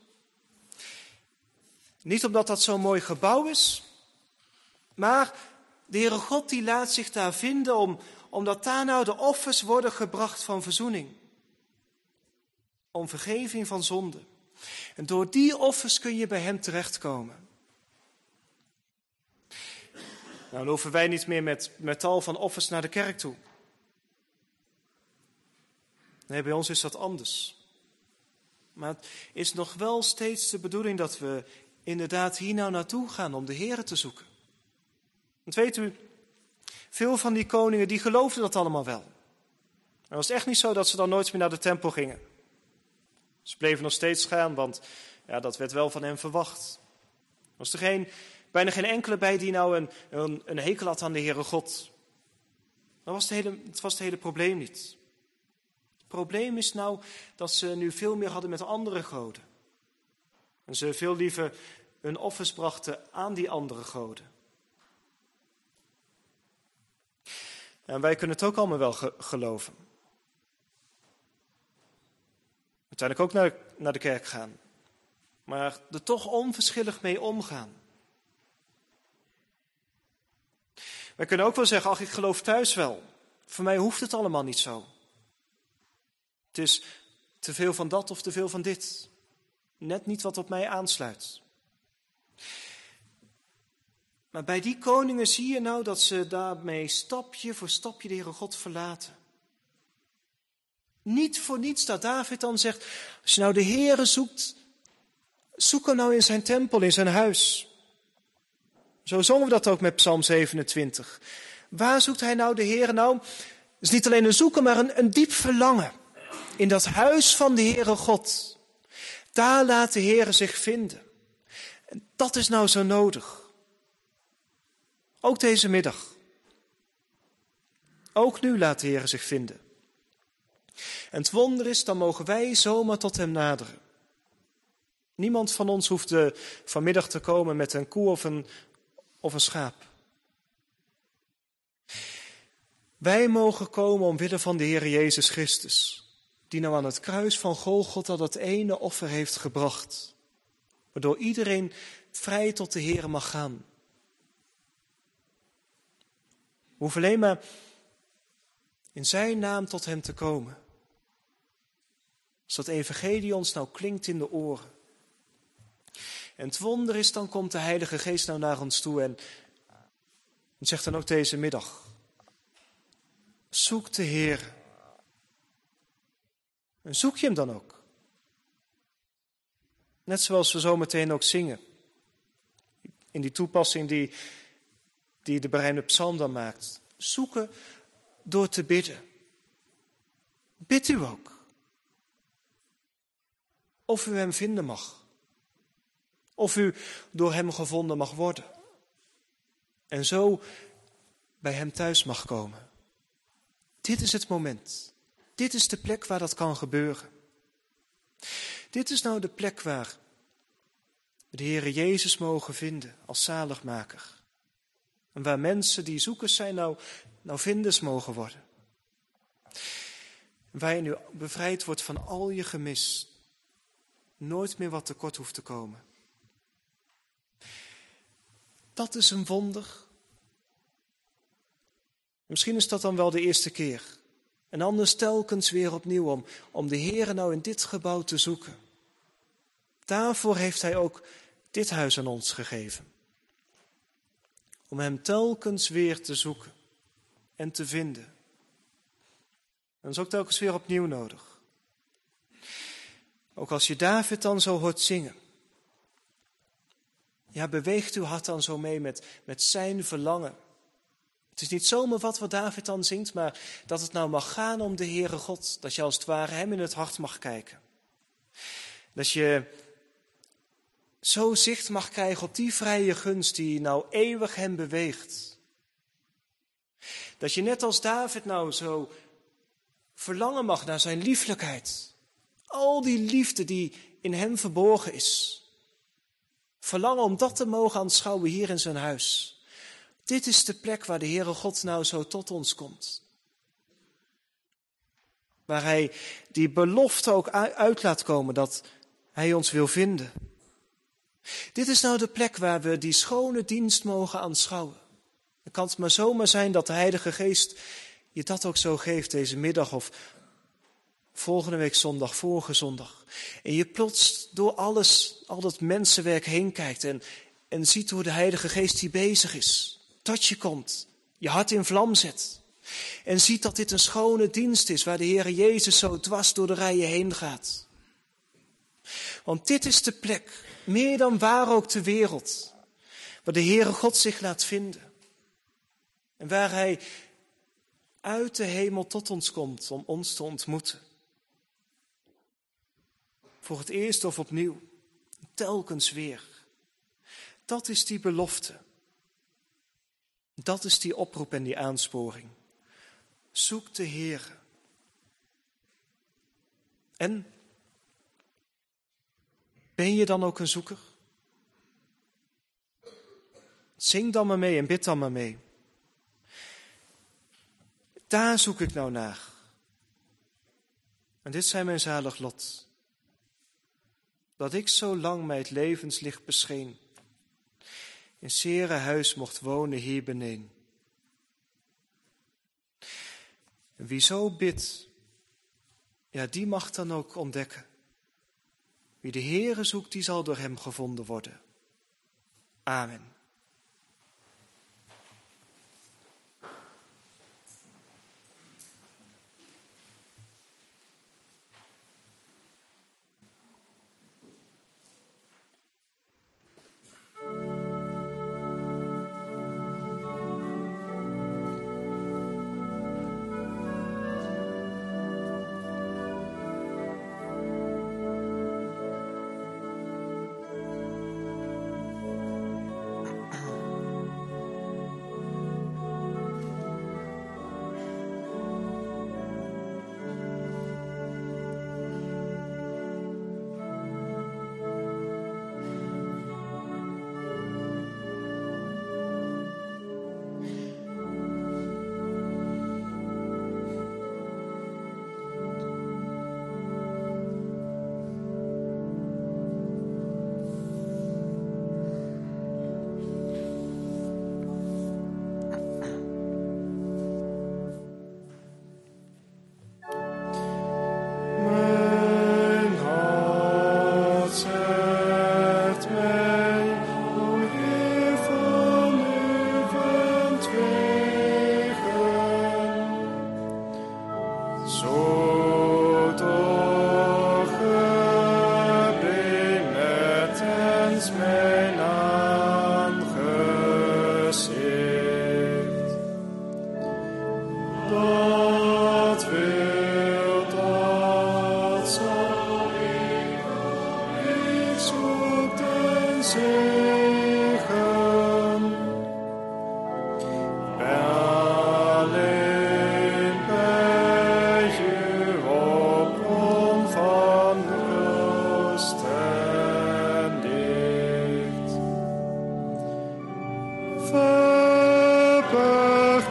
Niet omdat dat zo'n mooi gebouw is, maar de Heere God die laat zich daar vinden om, omdat daar nou de offers worden gebracht van verzoening. Om vergeving van zonde. En door die offers kun je bij hem terechtkomen. Nou, dan hoeven wij niet meer met, met tal van offers naar de kerk toe. Nee, bij ons is dat anders. Maar het is nog wel steeds de bedoeling dat we inderdaad hier nou naartoe gaan om de Heere te zoeken. Want weet u, veel van die koningen die geloofden dat allemaal wel. Het was echt niet zo dat ze dan nooit meer naar de tempel gingen. Ze bleven nog steeds gaan, want ja, dat werd wel van hen verwacht. Er was er geen, bijna geen enkele bij die nou een, een, een hekel had aan de Heere God. Dat was het hele, het was het hele probleem niet. Het probleem is nou dat ze nu veel meer hadden met andere goden. En ze veel liever hun offers brachten aan die andere goden. En wij kunnen het ook allemaal wel ge- geloven. Uiteindelijk ook naar de, naar de kerk gaan. Maar er toch onverschillig mee omgaan. Wij kunnen ook wel zeggen, ach, ik geloof thuis wel. Voor mij hoeft het allemaal niet zo. Het is te veel van dat of te veel van dit. Net niet wat op mij aansluit. Maar bij die koningen zie je nou dat ze daarmee stapje voor stapje de Heere God verlaten. Niet voor niets dat David dan zegt, als je nou de Heere zoekt, zoek hem nou in zijn tempel, in zijn huis. Zo zongen we dat ook met Psalm zevenentwintig. Waar zoekt hij nou de Heere? Nou, het is niet alleen een zoeken, maar een, een diep verlangen. In dat huis van de Heere God. Daar laat de Heere zich vinden. En dat is nou zo nodig. Ook deze middag. Ook nu laat de Heere zich vinden. En het wonder is, dan mogen wij zomaar tot hem naderen. Niemand van ons hoeft de, vanmiddag te komen met een koe of een, of een schaap. Wij mogen komen omwille van de Heer Jezus Christus, die nou aan het kruis van Golgotha dat ene offer heeft gebracht, waardoor iedereen vrij tot de Heer mag gaan. We hoeven alleen maar in zijn naam tot hem te komen. Als dat evangelie ons nou klinkt in de oren. En het wonder is, dan komt de Heilige Geest nou naar ons toe en En zeg dan ook deze middag, zoek de Heer. En zoek je hem dan ook. Net zoals we zo meteen ook zingen. In die toepassing die, die de berijmde psalm dan maakt. Zoeken door te bidden. Bid u ook. Of u hem vinden mag. Of u door hem gevonden mag worden. En zo bij hem thuis mag komen. Dit is het moment. Dit is de plek waar dat kan gebeuren. Dit is nou de plek waar we de Heere Jezus mogen vinden als zaligmaker. En waar mensen die zoekers zijn nou, nou vinders mogen worden. En waar je nu bevrijd wordt van al je gemis. Nooit meer wat tekort hoeft te komen. Dat is een wonder. Misschien is dat dan wel de eerste keer. En anders telkens weer opnieuw om, om de Heere nou in dit gebouw te zoeken. Daarvoor heeft hij ook dit huis aan ons gegeven. Om hem telkens weer te zoeken en te vinden. En dat is ook telkens weer opnieuw nodig. Ook als je David dan zo hoort zingen. Ja, beweegt uw hart dan zo mee met, met zijn verlangen. Het is niet zomaar wat wat David dan zingt, maar dat het nou mag gaan om de Heere God. Dat je als het ware hem in het hart mag kijken. Dat je zo zicht mag krijgen op die vrije gunst die nou eeuwig hem beweegt. Dat je net als David nou zo verlangen mag naar zijn lieflijkheid. Al die liefde die in hem verborgen is. Verlangen om dat te mogen aanschouwen hier in zijn huis. Dit is de plek waar de Heere God nou zo tot ons komt. Waar hij die belofte ook uit laat komen dat hij ons wil vinden. Dit is nou de plek waar we die schone dienst mogen aanschouwen. Dan kan het maar zomaar zijn dat de Heilige Geest je dat ook zo geeft deze middag of volgende week zondag, vorige zondag. En je plots door alles, al dat mensenwerk heen kijkt en, en ziet hoe de Heilige Geest hier bezig is. Tot je komt, je hart in vlam zet. En ziet dat dit een schone dienst is waar de Heere Jezus zo dwars door de rijen heen gaat. Want dit is de plek, meer dan waar ook ter wereld, waar de Heere God zich laat vinden. En waar hij uit de hemel tot ons komt om ons te ontmoeten. Voor het eerst of opnieuw, telkens weer. Dat is die belofte. Dat is die oproep en die aansporing. Zoek de Heere. En ben je dan ook een zoeker? Zing dan maar mee en bid dan maar mee. Daar zoek ik nou naar. En dit zijn mijn zalig lot. Dat ik zo lang mij het levenslicht bescheen. In zere huis mocht wonen hier beneden. En wie zo bidt, ja, die mag dan ook ontdekken. Wie de Heere zoekt, die zal door hem gevonden worden. Amen.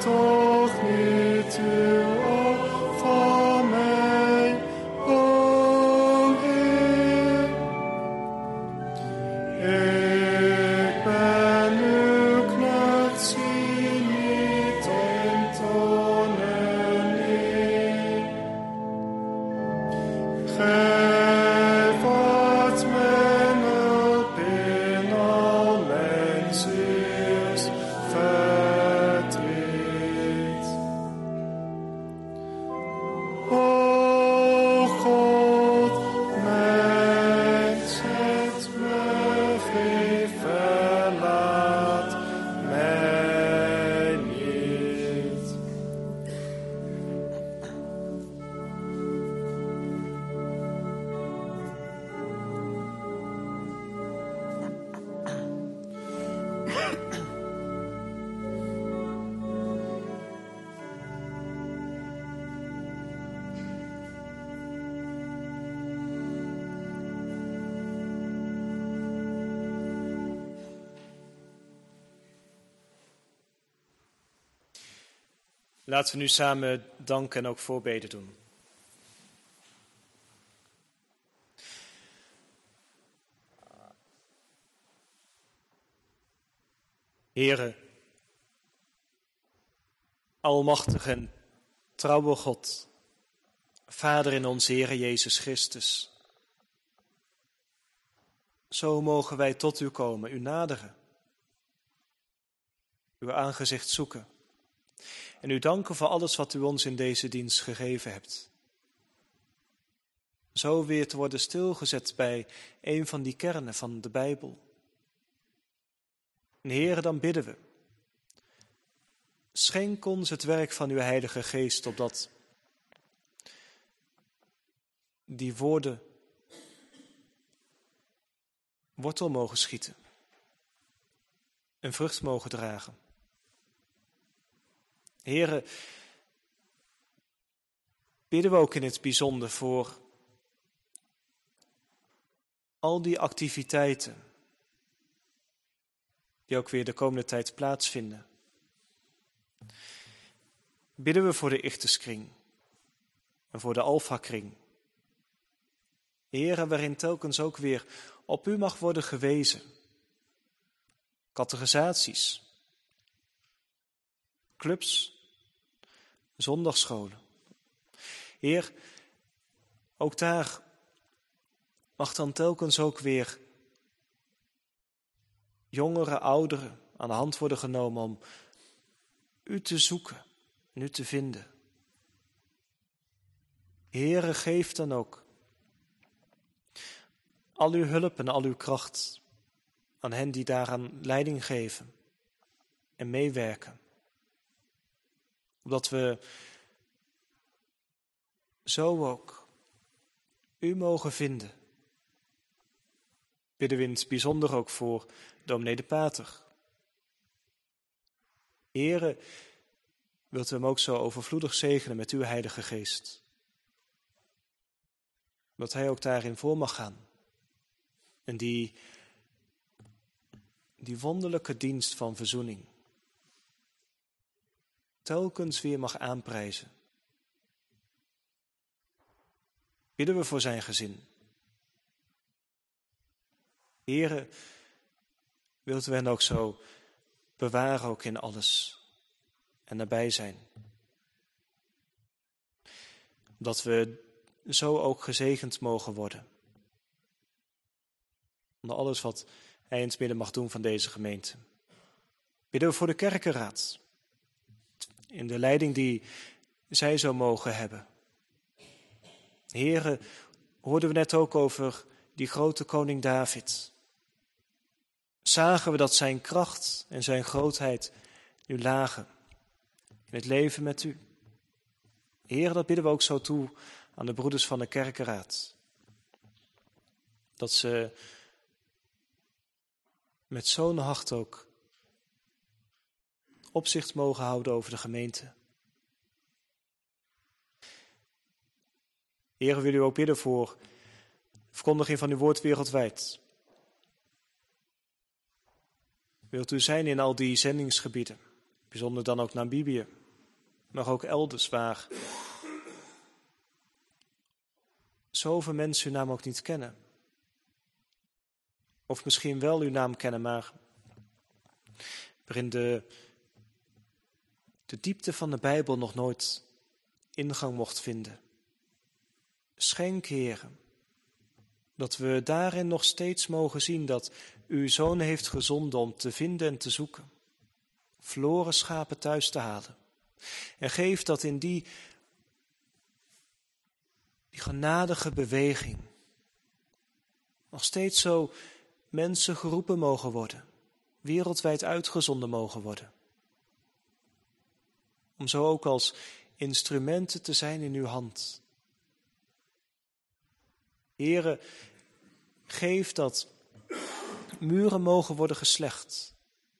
toch niet uw oog van mij, o Heer. Ik ben uw knecht, zie niet in tonen neer. Gij wordt mijn hulp in al mijn zielsverdriet. O God, mijn zet me vrij, verlaat mij niet. Laten we nu samen danken en ook voorbeden doen. Heere, almachtige en trouwe God, Vader in onze Heere Jezus Christus. Zo mogen wij tot u komen, u naderen, uw aangezicht zoeken en u danken voor alles wat u ons in deze dienst gegeven hebt. Zo weer te worden stilgezet bij een van die kernen van de Bijbel. En Heere, dan bidden we, schenk ons het werk van uw Heilige Geest, opdat die woorden wortel mogen schieten en vrucht mogen dragen. Heere, bidden we ook in het bijzonder voor al die activiteiten die ook weer de komende tijd plaatsvinden. Bidden we voor de Ichterskring en voor de Alpha-kring. Heere, waarin telkens ook weer op u mag worden gewezen. Catechisaties, clubs, zondagsscholen. Heer, ook daar mag dan telkens ook weer jongeren, ouderen aan de hand worden genomen om u te zoeken en u te vinden. Heere, geef dan ook al uw hulp en al uw kracht aan hen die daaraan leiding geven en meewerken. Opdat we zo ook u mogen vinden. Bidden we in het bijzonder ook voor dominee de Pater. Heere, wilt u hem ook zo overvloedig zegenen met uw Heilige Geest. Dat hij ook daarin voor mag gaan. En die, die wonderlijke dienst van verzoening telkens weer mag aanprijzen. Bidden we voor zijn gezin. Heere, wilt u hen ook zo bewaren ook in alles en nabij zijn. Dat we zo ook gezegend mogen worden. Onder alles wat hij in het midden mag doen van deze gemeente. Bidden we voor de kerkenraad. In de leiding die zij zo mogen hebben. Heere, hoorden we net ook over die grote koning David. Zagen we dat zijn kracht en zijn grootheid nu lagen in het leven met u. Heere, dat bidden we ook zo toe aan de broeders van de kerkenraad. Dat ze met zo'n hart ook opzicht mogen houden over de gemeente. Heere, we willen u ook bidden voor de verkondiging van uw woord wereldwijd. Wilt u zijn in al die zendingsgebieden. Bijzonder dan ook Namibië, maar ook elders waar zoveel mensen uw naam ook niet kennen. Of misschien wel uw naam kennen, maar waarin de, de diepte van de Bijbel nog nooit ingang mocht vinden. Schenk, Heere, dat we daarin nog steeds mogen zien dat u uw Zoon heeft gezonden om te vinden en te zoeken, verloren schapen thuis te halen. En geef dat in die, die genadige beweging nog steeds zo mensen geroepen mogen worden, wereldwijd uitgezonden mogen worden. Om zo ook als instrumenten te zijn in uw hand. Heere, geef dat muren mogen worden geslecht.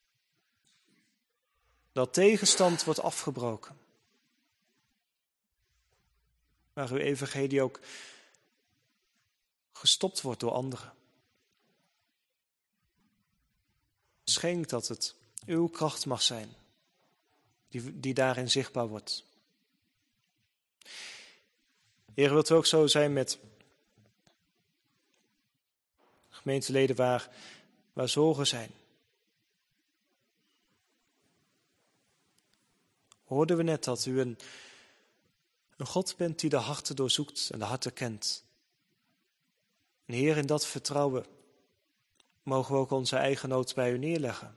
Dat tegenstand wordt afgebroken. Waar uw evangelie ook gestopt wordt door anderen. Schenk dat het uw kracht mag zijn, die, die daarin zichtbaar wordt. Heer, wilt u ook zo zijn met gemeenteleden waar, waar zorgen zijn. Hoorden we net dat u een, een God bent die de harten doorzoekt en de harten kent. En Heer, in dat vertrouwen mogen we ook onze eigen nood bij u neerleggen.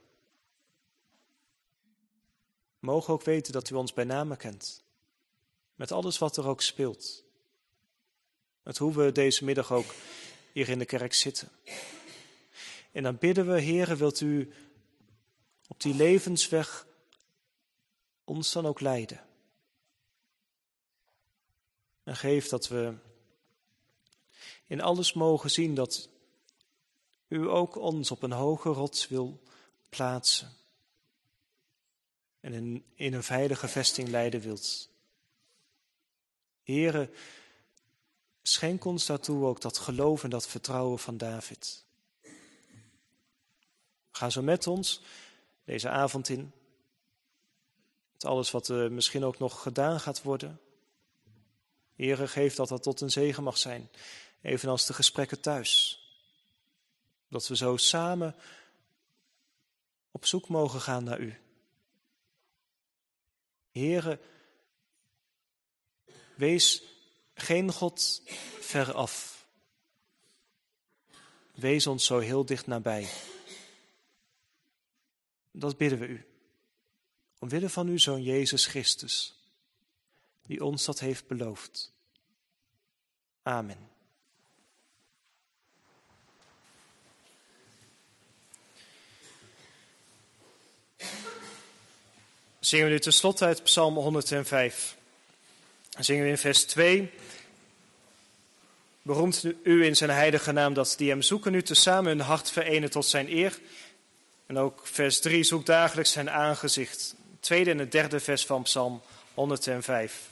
We mogen ook weten dat u ons bij name kent. Met alles wat er ook speelt. Met hoe we deze middag ook hier in de kerk zitten. En dan bidden we, Heere, wilt u op die levensweg ons dan ook leiden. En geef dat we in alles mogen zien dat u ook ons op een hoge rots wil plaatsen. En in, in een veilige vesting leiden wilt. Heere, schenk ons daartoe ook dat geloof en dat vertrouwen van David. Ga zo met ons deze avond in. Met alles wat er misschien ook nog gedaan gaat worden. Heere, geef dat dat tot een zegen mag zijn. Evenals de gesprekken thuis. Dat we zo samen op zoek mogen gaan naar u. Heere, wees geen God ver af. Wees ons zo heel dicht nabij. Dat bidden we u. Omwille van uw Zoon Jezus Christus, die ons dat heeft beloofd. Amen. Zingen we nu tenslotte uit Psalm honderdvijf. Dan zingen we in vers twee. Beroemt u in zijn heilige naam dat die hem zoeken nu tezamen hun hart verenen tot zijn eer. En ook vers drie, zoek dagelijks zijn aangezicht. Het tweede en het derde vers van Psalm honderdvijf.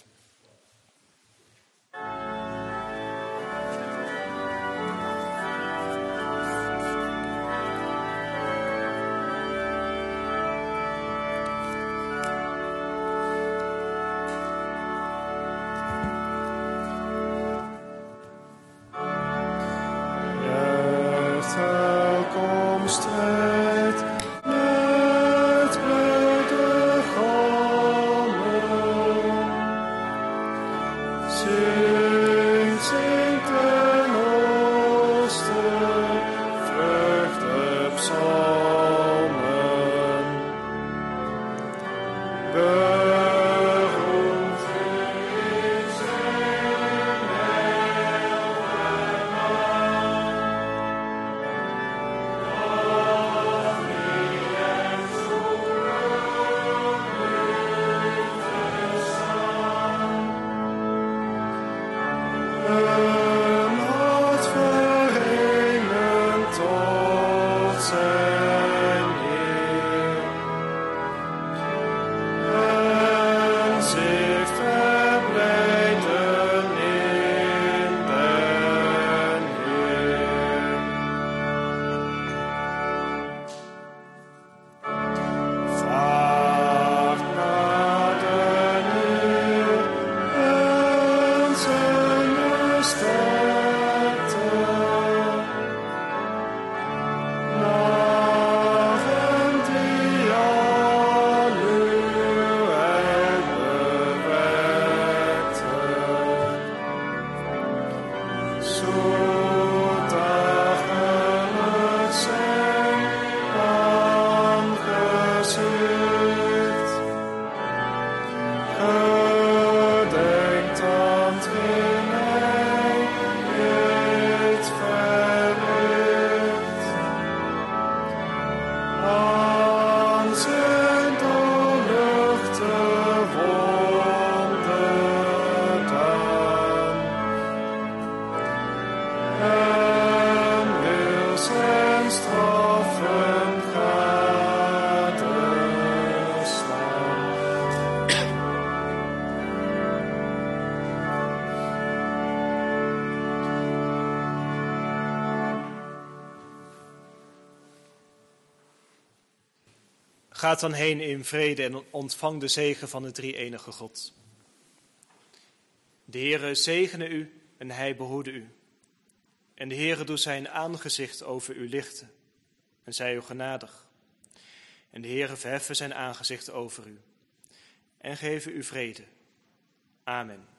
Amen. Gaat dan heen in vrede en ontvang de zegen van de drie-enige God. De Heere zegene u en hij behoede u. En de Heere doet zijn aangezicht over u lichten en zij u genadig. En de Heere verheffen zijn aangezicht over u en geven u vrede. Amen.